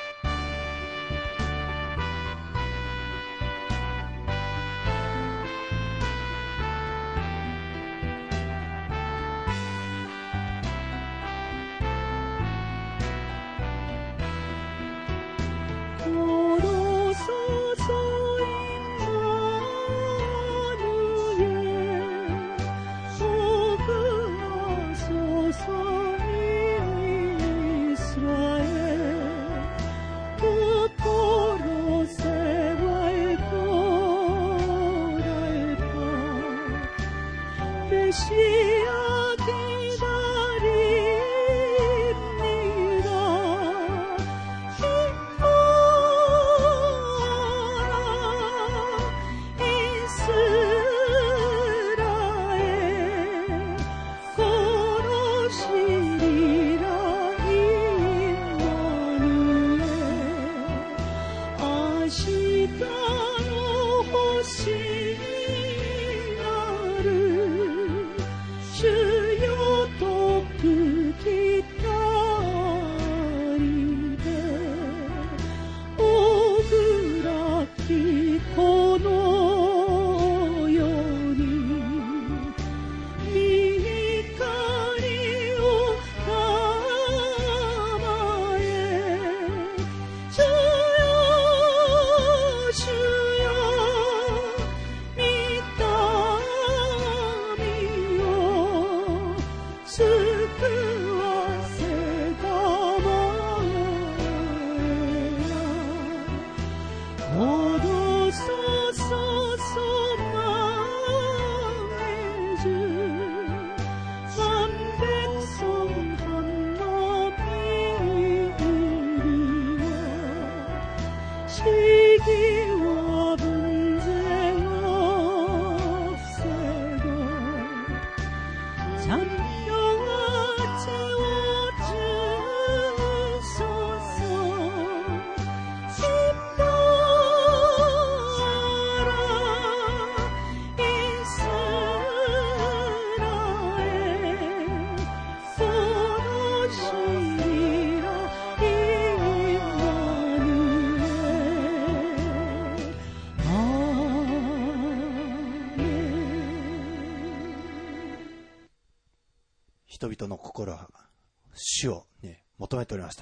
人々の心は主を、求めておりました。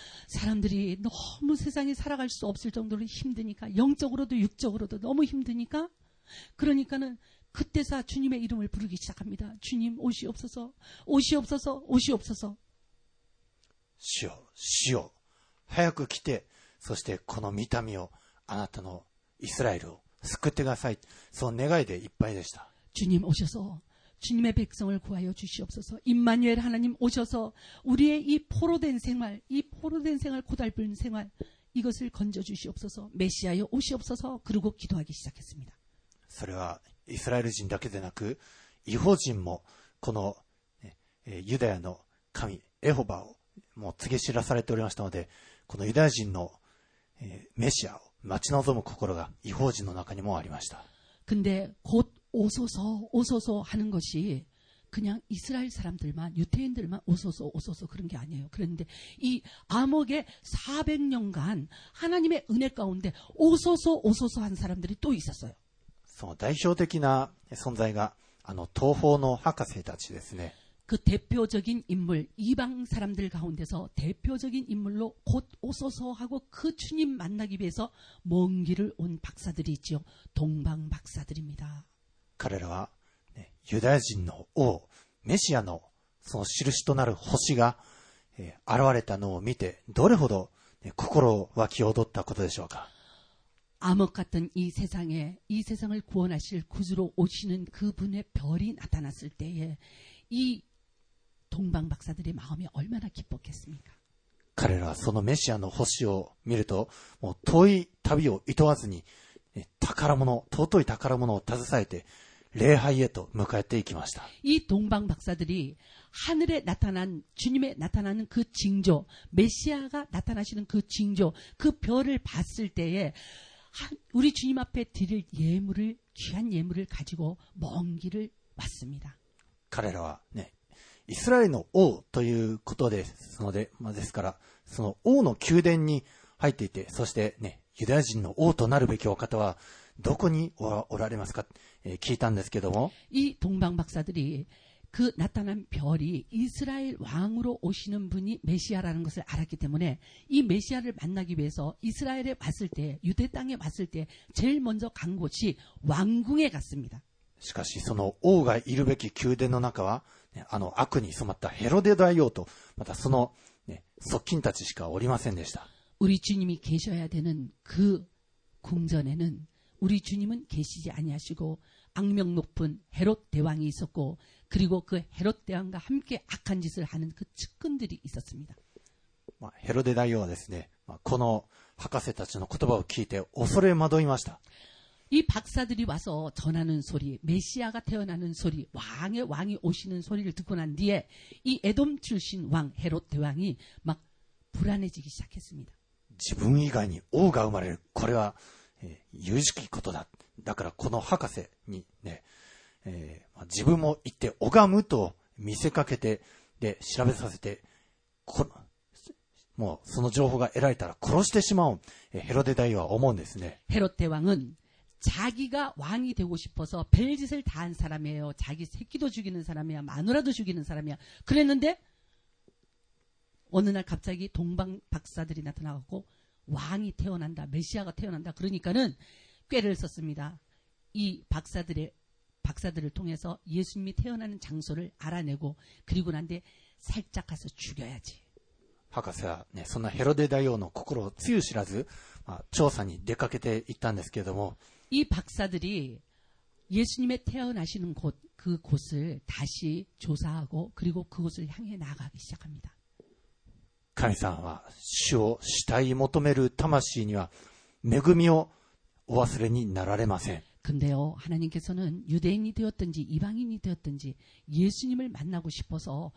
사람들이 너무 세상에 살아갈 수 없을 정도로 힘드니까 영적으로도 육적으로도 너무 힘드니까 그러니까는 그때서 주님의 이름을 부르기 시작합니다. 주님 오시옵소서, 오시옵소서, 오시옵소서. 主よ、主よ、早く来て、そしてこの御民を、あなたのイスラエルを救ってください。その願いでいっぱいでした。 주님 오셔서 주님의 백성을 구하여 주시옵소서. 임마누엘 하나님 오셔서 우리의 이 포로된 생활, 고달픈 생활, 이것을 건져 주시옵소서. 메시아여 오시옵소서. 그러고 기도하기 시작했습니다. それはイスラエル人だけでなく、異邦人もこの、ユダヤの神エホバをもう告げ知らされておりましたので、このユダヤ人の、メシアを待ち望む心が異邦人の中にもありました。 근데 곧 오소서 하는 것이 그냥 이스라엘 사람들만, 유태인들만 오소서 그런 게 아니에요. 그런데 이 암흑의 400년간 하나님의 은혜 가운데 오소서 한 사람들이 또 있었어요. その代表的な存在が東方の博士たちですね。 그 대표적인 인물, 이방 사람들 가운데서 대표적인 인물로 곧 오소서 하고 그 주님 만나기 위해서 먼 길을 온 박사들이 있죠. 동방 박사들입니다. 彼らは、ユダヤ人の王、メシアのその印となる星が、現れたのを見て、どれほど、心を湧き踊ったことでしょうか。 암흑 같은 이 세상을 구원하실 구주로 오시는 그분의 별이 나타났을 때에 이 동방 박사들의 마음이 얼마나 기뻤겠습니까? 彼らはそのメシアの星を見ると、もう遠い旅を厭わずに、尊い宝物を携えて、礼拝へと迎えていきました。 이 동방 박사들이 하늘에 주님의 나타나는 그 징조, 메시아가 나타나시는 그 징조, 그 별을 봤을 때에 우리 주님 앞에 드릴 귀한 예물을 가지고 먼 길을 왔습니다. 彼らはね、イスラエルの王ということですので、ですから、その王の宮殿に入っていて、そしてね、ユダヤ人の王となるべきお方はどこにおられますか、聞いたんですけども、 이 동방 박사들이 그 나타난 별이 이스라엘 왕으로 오시는 분이 메시아라는 것을 알았기 때문에 이 메시아를 만나기 위해서 이스라엘에 왔을 때, 유대 땅에 왔을 때 제일 먼저 간 곳이 왕궁에 갔습니다. しかしその王がいるべき宮殿の中は、悪に染まったヘロデ大王と、またその、側近たちしかおりませんでした。 우리 주님이 계셔야 되는 그 궁전에는 우리 주님은 계시지 아니하시고 악명 높은 헤롯 대왕이 있었고, 그리고 그 헤롯 대왕과 함께 악한 짓을 하는 그 측근들이 있었습니다. ヘロデ大王はですね、この博士たちの言葉を聞いて恐れ惑いました。 이 박사들이 와서 전하는 소리, 메시아가 태어나는 소리, 왕이 오시는 소리를 듣고 난 뒤에 이 에돔 출신 왕 헤롯 대왕이 막 불안해지기 시작했습니다. 自分以外に王が生まれる、これは、有識きことだ。だからこの博士にね、自分も行って拝むと見せかけて、で調べさせて、もうその情報が得られたら殺してしまおう、ヘロデ大王は思うんですね。 헤롯 대왕은 자기가 왕이 되고 싶어서 별짓을 다 한 사람이에요. 자기 새끼도 죽이는 사람이야. 마누라도 죽이는 사람이야. 그랬는데 어느 날 갑자기 동방 박사들이 나타나갖고 왕이 태어난다, 메시아가 태어난다. 그러니까는 꾀를 썼습니다. 이 박사들을 통해서 예수님이 태어나는 장소를 알아내고, 그리고 난 뒤에 살짝 가서 죽여야지. 博士はね、そんなヘロデ大王の心をつゆ知らず、調査に出かけていったんですけれども、 이 박사들이 예수님의 태어나시는 그곳을 다시 조사하고, 그리고 그곳을 향해 나아가기 시작합니다. 神さんは主を慕い求める魂には恵みをお忘れになられません。 근데요, 하나님께서는 유대인이 되었든지 이방인이 되었든지 예수님을 만나고 싶어서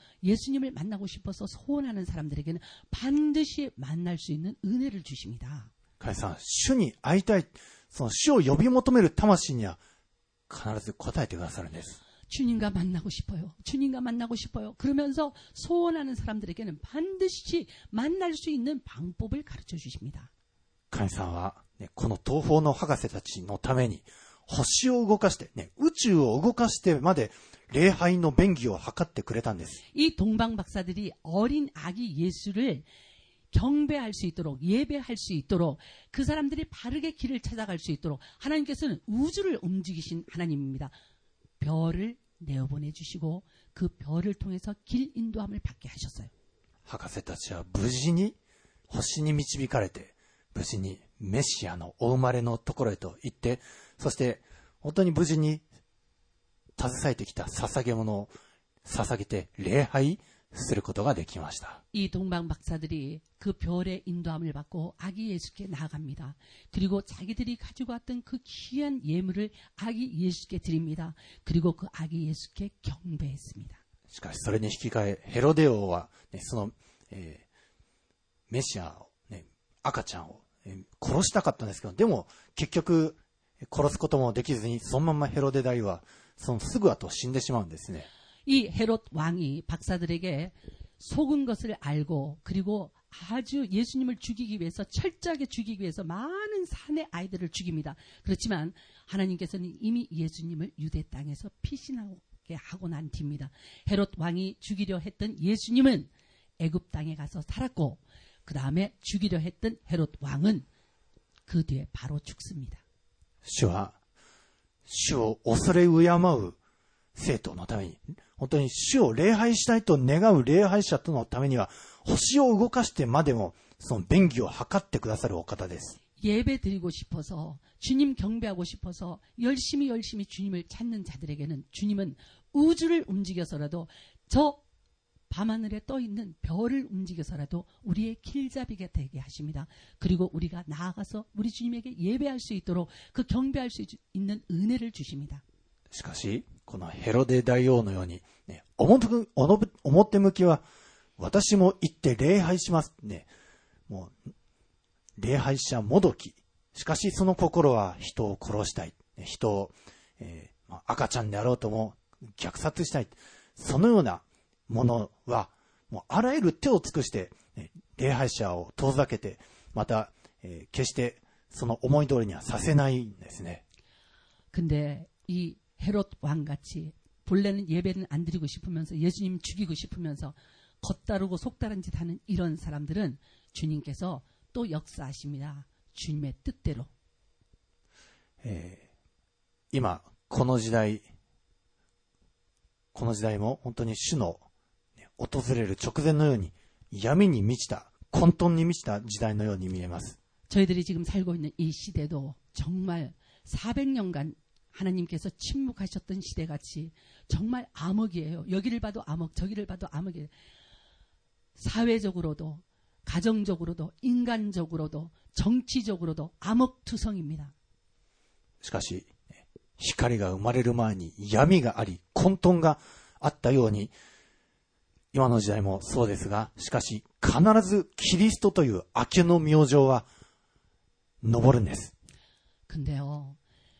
소원하는 사람들에게는 반드시 만날 수 있는 은혜를 주십니다. 神さん、主に会いたい、その主を呼び求める魂には必ず答えてくださるんです。 주님과 만나고 싶어요. 주님과 만나고 싶어요. 그러면서 소원하는 사람들에게는 반드시 만날 수 있는 방법을 가르쳐 주십니다. 神さんは、この東方の博士たちのために星を動かして、宇宙を動かしてまで礼拝の便宜を図ってくれたんです。 이 동방 박사들이 어린 아기 예수를 경배할 수 있도록, 예배할 수 있도록, 그 사람들이 바르게 길을 찾아갈 수 있도록 하나님께서는 우주를 움직이신 하나님입니다. 별을 내어보내 주시고 그 별을 통해서 길 인도함을 받게 하셨어요. 博士たちは無事に星に導かれて、無事にメシアのお生まれのところへと行って、そして本当に無事に携えてきた捧げ物を捧げて礼拝することができました。 이 동방 박사들이 그 별의 인도함을 받고 아기 예수께 나아갑니다. 그리고 자기들이 가지고 왔던 그 귀한 예물을 아기 예수께 드립니다. 그리고 그 아기 예수께 경배했습니다. しかしそれに引き換えヘロデ王は、ね、その、メシアを、ね、赤ちゃんを、殺したかったんですけど、でも結局殺すこともできずにそのままヘロデ大はそのすぐ後死んでしまうんですね。 이 헤롯 왕이 박사들에게 속은 것을 알고 그리고 아주 예수님을 죽이기 위해서 철저하게 죽이기 위해서 많은 산의 아이들을 죽입니다. 그렇지만 하나님께서는 이미 예수님을 유대 땅에서 피신하게 하고 난 뒤입니다. 헤롯 왕이 죽이려 했던 예수님은 애굽 땅에 가서 살았고 그 다음에 죽이려 했던 헤롯 왕은 그 뒤에 바로 죽습니다. 主は主を恐れ敬う生徒のために、本当に主を礼拝したいと願う礼拝者とのためには、星を動かしてまでもその便宜を図ってくださるお方です。 예배 드리고 싶어서 주님 경배하고 싶어서 열심히 주님을 찾는 자들에게는 주님은 우주를 움직여서라도 저 밤하늘에 떠있는 별을 움직여서라도 우리의 길잡이가 되게 하십니다. 그리고 우리가 나아가서 우리 주님에게 예배할 수 있도록 그 경배할 수 있는 은혜를 주십니다. しかしこのヘロデ大王のように、ね、表向きは私も行って礼拝します、ね、もう礼拝者もどき。しかしその心は人を殺したい、人を、赤ちゃんであろうとも虐殺したい、そのようなものはもうあらゆる手を尽くして、礼拝者を遠ざけて、また、決してその思い通りにはさせないんですね。 근데 이 헤롯 왕같이 본래는 예배는 안 드리고 싶으면서 예수님 죽이고 싶으면서 겉다르고 속다른 짓 하는 이런 사람들은 주님께서 또 역사하십니다. 주님의 뜻대로. 今この時代も本当に主の訪れる直前のように闇に満ちた混沌に満ちた時代のように見えます。 저희들이 지금 살고 있는 이 시대도 정말 400년간 하나님께서 침묵하셨던 시대같이 정말 암흑이에요. 여기를 봐도 암흑, 저기를 봐도 암흑이에요. 사회적으로도 가정적으로도 인간적으로도 정치적으로도 암흑투성입니다. しかし光が生まれる前に闇があり混沌があったように今の時代もそうですが、しかし必ずキリストという明けの明星は昇るんです。 근데요,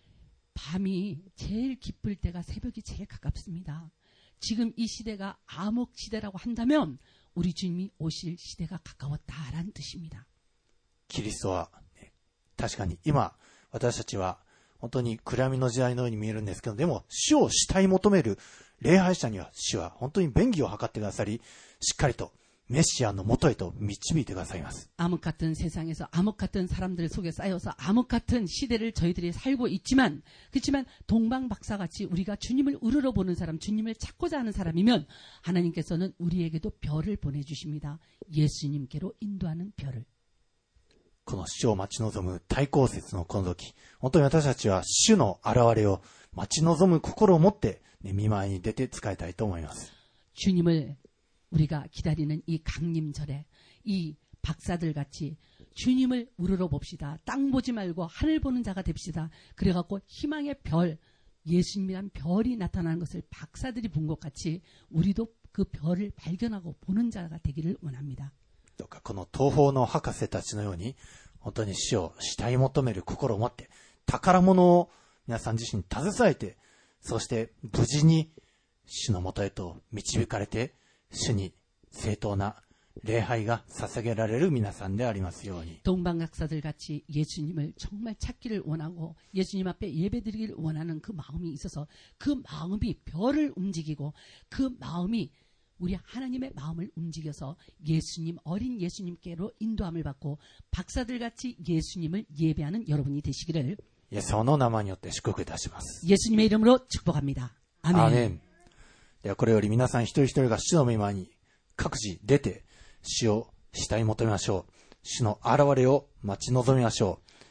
밤이 제일 기쁠 때가 새벽이 제일 가깝습니다. 지금 이 시대가 암흑 시대라고 한다면 우리 주님이 오실 시대가 가까웠다라는 뜻입니다. キリストは確かに今私たちは本当に暗闇の時代のように見えるんですけど、でも主を慕い求める礼拝者には主は本当に便宜を図ってくださり、しっかりとメシアの元へと導いてくださいます。 암흑 같은 세상에서 암흑 같은 사람들 속에 쌓여서 암흑 같은 시대를 저희들이 살고 있지만, 그렇지만 동방 박사같이 우리가 주님을 우러러 보는 사람, 주님을 찾고자 하는 사람이면 하나님께서는 우리에게도 별을 보내주십니다. 예수님께로 인도하는 별을. この主を待ち望む大公節のこの時、本当に私たちは主の現れを待ち望む心を持って、御前に出て仕えたいと思います。 주님을 우리가 기다리는 이 강림절에 이 박사들같이 주님을 우러러 봅시다. 땅 보지 말고 하늘 보는 자가 됩시다. 그래갖고 희망의 별, 예수님이란 별이 나타나는 것을 박사들이 본 것 같이 우리도 그 별을 발견하고 보는 자가 되기를 원합니다. どうかこの東方の博士たちのように本当に主を慕い求める心を持って宝物を皆さん自身に携えて、そして無事に主の元へと導かれて主に正当な礼拝が捧げられる皆さんでありますように。 동방박사들 같이 예수님을 정말 찾기를 원하고 예수님 앞에 예배드리기를 원하는 그 마음이 있어서 그 마음이 별을 움직이고 그 마음이 우리 하나님의 마음을 움직여서 예수님, 어린 예수님께로 인도함을 받고 박사들같이 예수님을 예배하는 여러분이 되시기를 イエス様の名前によって祝福いたします。 예수님의 이름으로 축복합니다. 아멘. アーメン。ではこれより皆さん一人一人が主の御前に各自出て主を慕い求めましょう。主の現れを待ち望みましょう。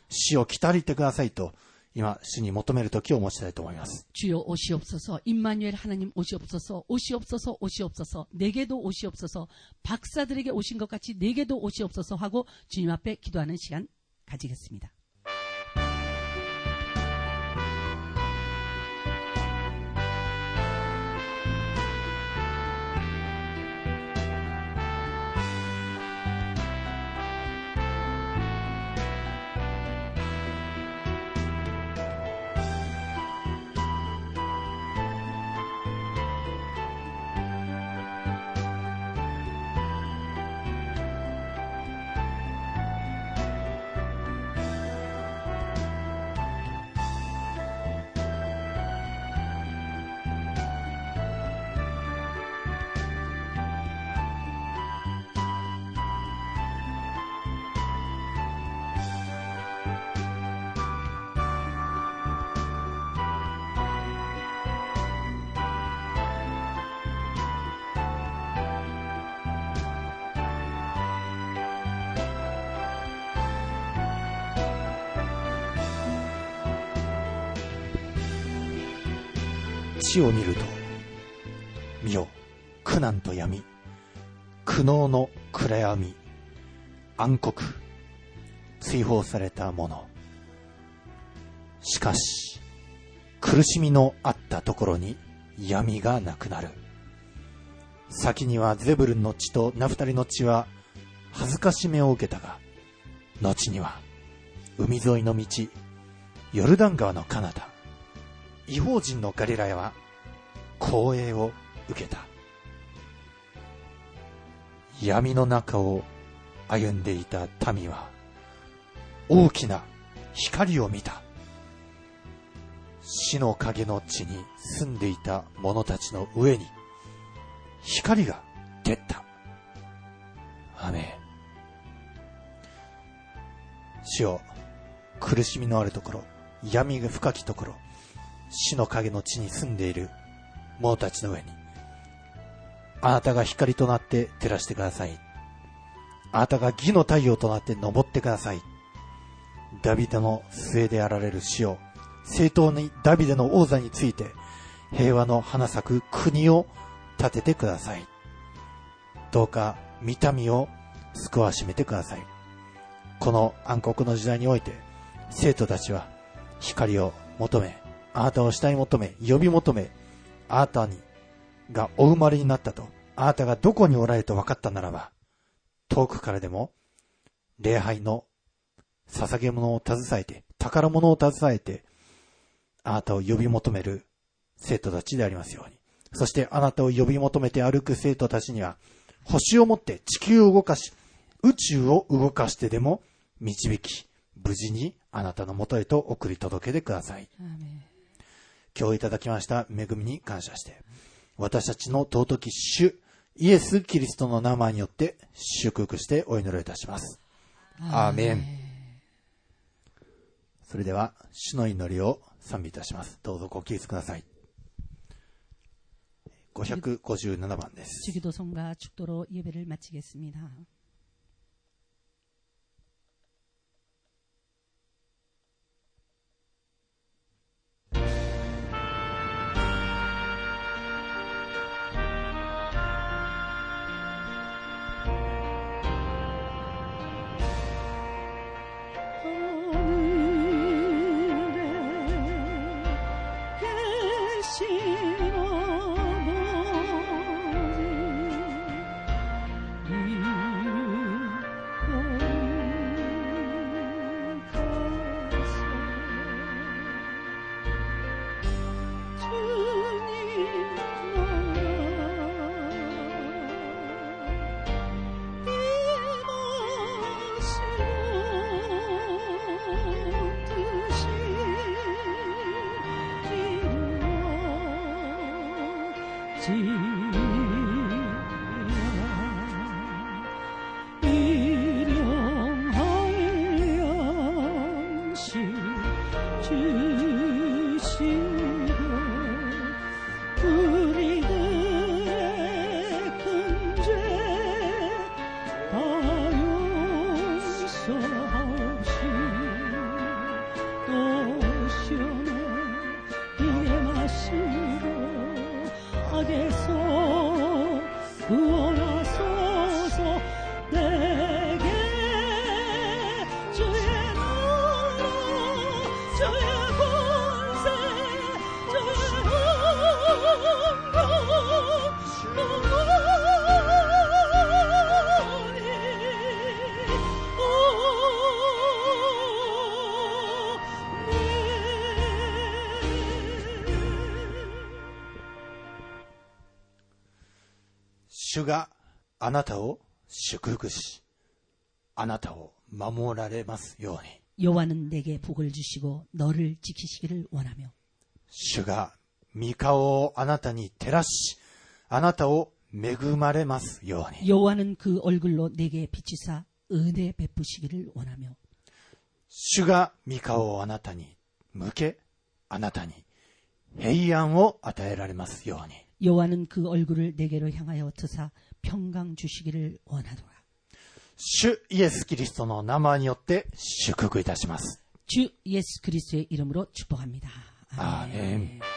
死を来たりてくださいと、今、主に求める時を持ちたいと思います。 주여 오시옵소서. 임마누엘 하나님 오시옵소서. 오시옵소서. 오시옵소서. 내게도 오시옵소서. 박사들에게 오신 것 같이 내게도 오시옵소서 하고 주님 앞에 기도하는 시간 가지겠습니다. 地を見ると、見よ、苦難と闇、苦悩の暗闇、暗黒、追放されたもの。しかし、苦しみのあったところに闇がなくなる。先にはゼブルンの地とナフタリの地は恥ずかしめを受けたが、後には海沿いの道、ヨルダン川の彼方、異邦人のガリラヤは光栄を受けた。闇の中を歩んでいた民は大きな光を見た。死の影の地に住んでいた者たちの上に光が出た。アメン。主よ、苦しみのあるところ、闇が深きところ、死の影の地に住んでいる者たちの上に、あなたが光となって照らしてください。あなたが義の太陽となって昇ってください。ダビデの末であられる主よ、正当にダビデの王座について平和の花咲く国を建ててください。どうか御民を救わしめてください。この暗黒の時代において、生徒たちは光を求め、あなたを慕い求め、呼び求め、あなたにがお生まれになったと、あなたがどこにおられると分かったならば、遠くからでも礼拝の捧げ物を携えて、宝物を携えて、あなたを呼び求める生徒たちでありますように。そしてあなたを呼び求めて歩く生徒たちには、星をもって地球を動かし、宇宙を動かしてでも導き、無事にあなたのもとへと送り届けてください。今日いただきました恵みに感謝して、私たちの尊き主イエス・キリストの名前によって祝福してお祈りいたします。アーメン。それでは主の祈りを賛美いたします。どうぞご起立ください。557番です。 주기도송과 축도로 예배를 마치겠습니다. 하늘에 계신 아버지 主があなたを祝福し、あなたを守られますように。 여호와는 내게 복을 주시고 너를 지키시기를 원하며 主が御顔をあなたに照らし、あなたを恵まれますように。 여호와는 그 얼굴로 내게 비치사 은혜 베푸시기를 원하며 主が御顔をあなたに向け、あなたに平安を与えられますように。 여호와는 그 얼굴을 내게로 향하여 드사 평강 주시기를 원하노라. 主イエスキリストの名前によって祝福いたします。 주 예수 그리스도의 이름으로 축복합니다. 아멘.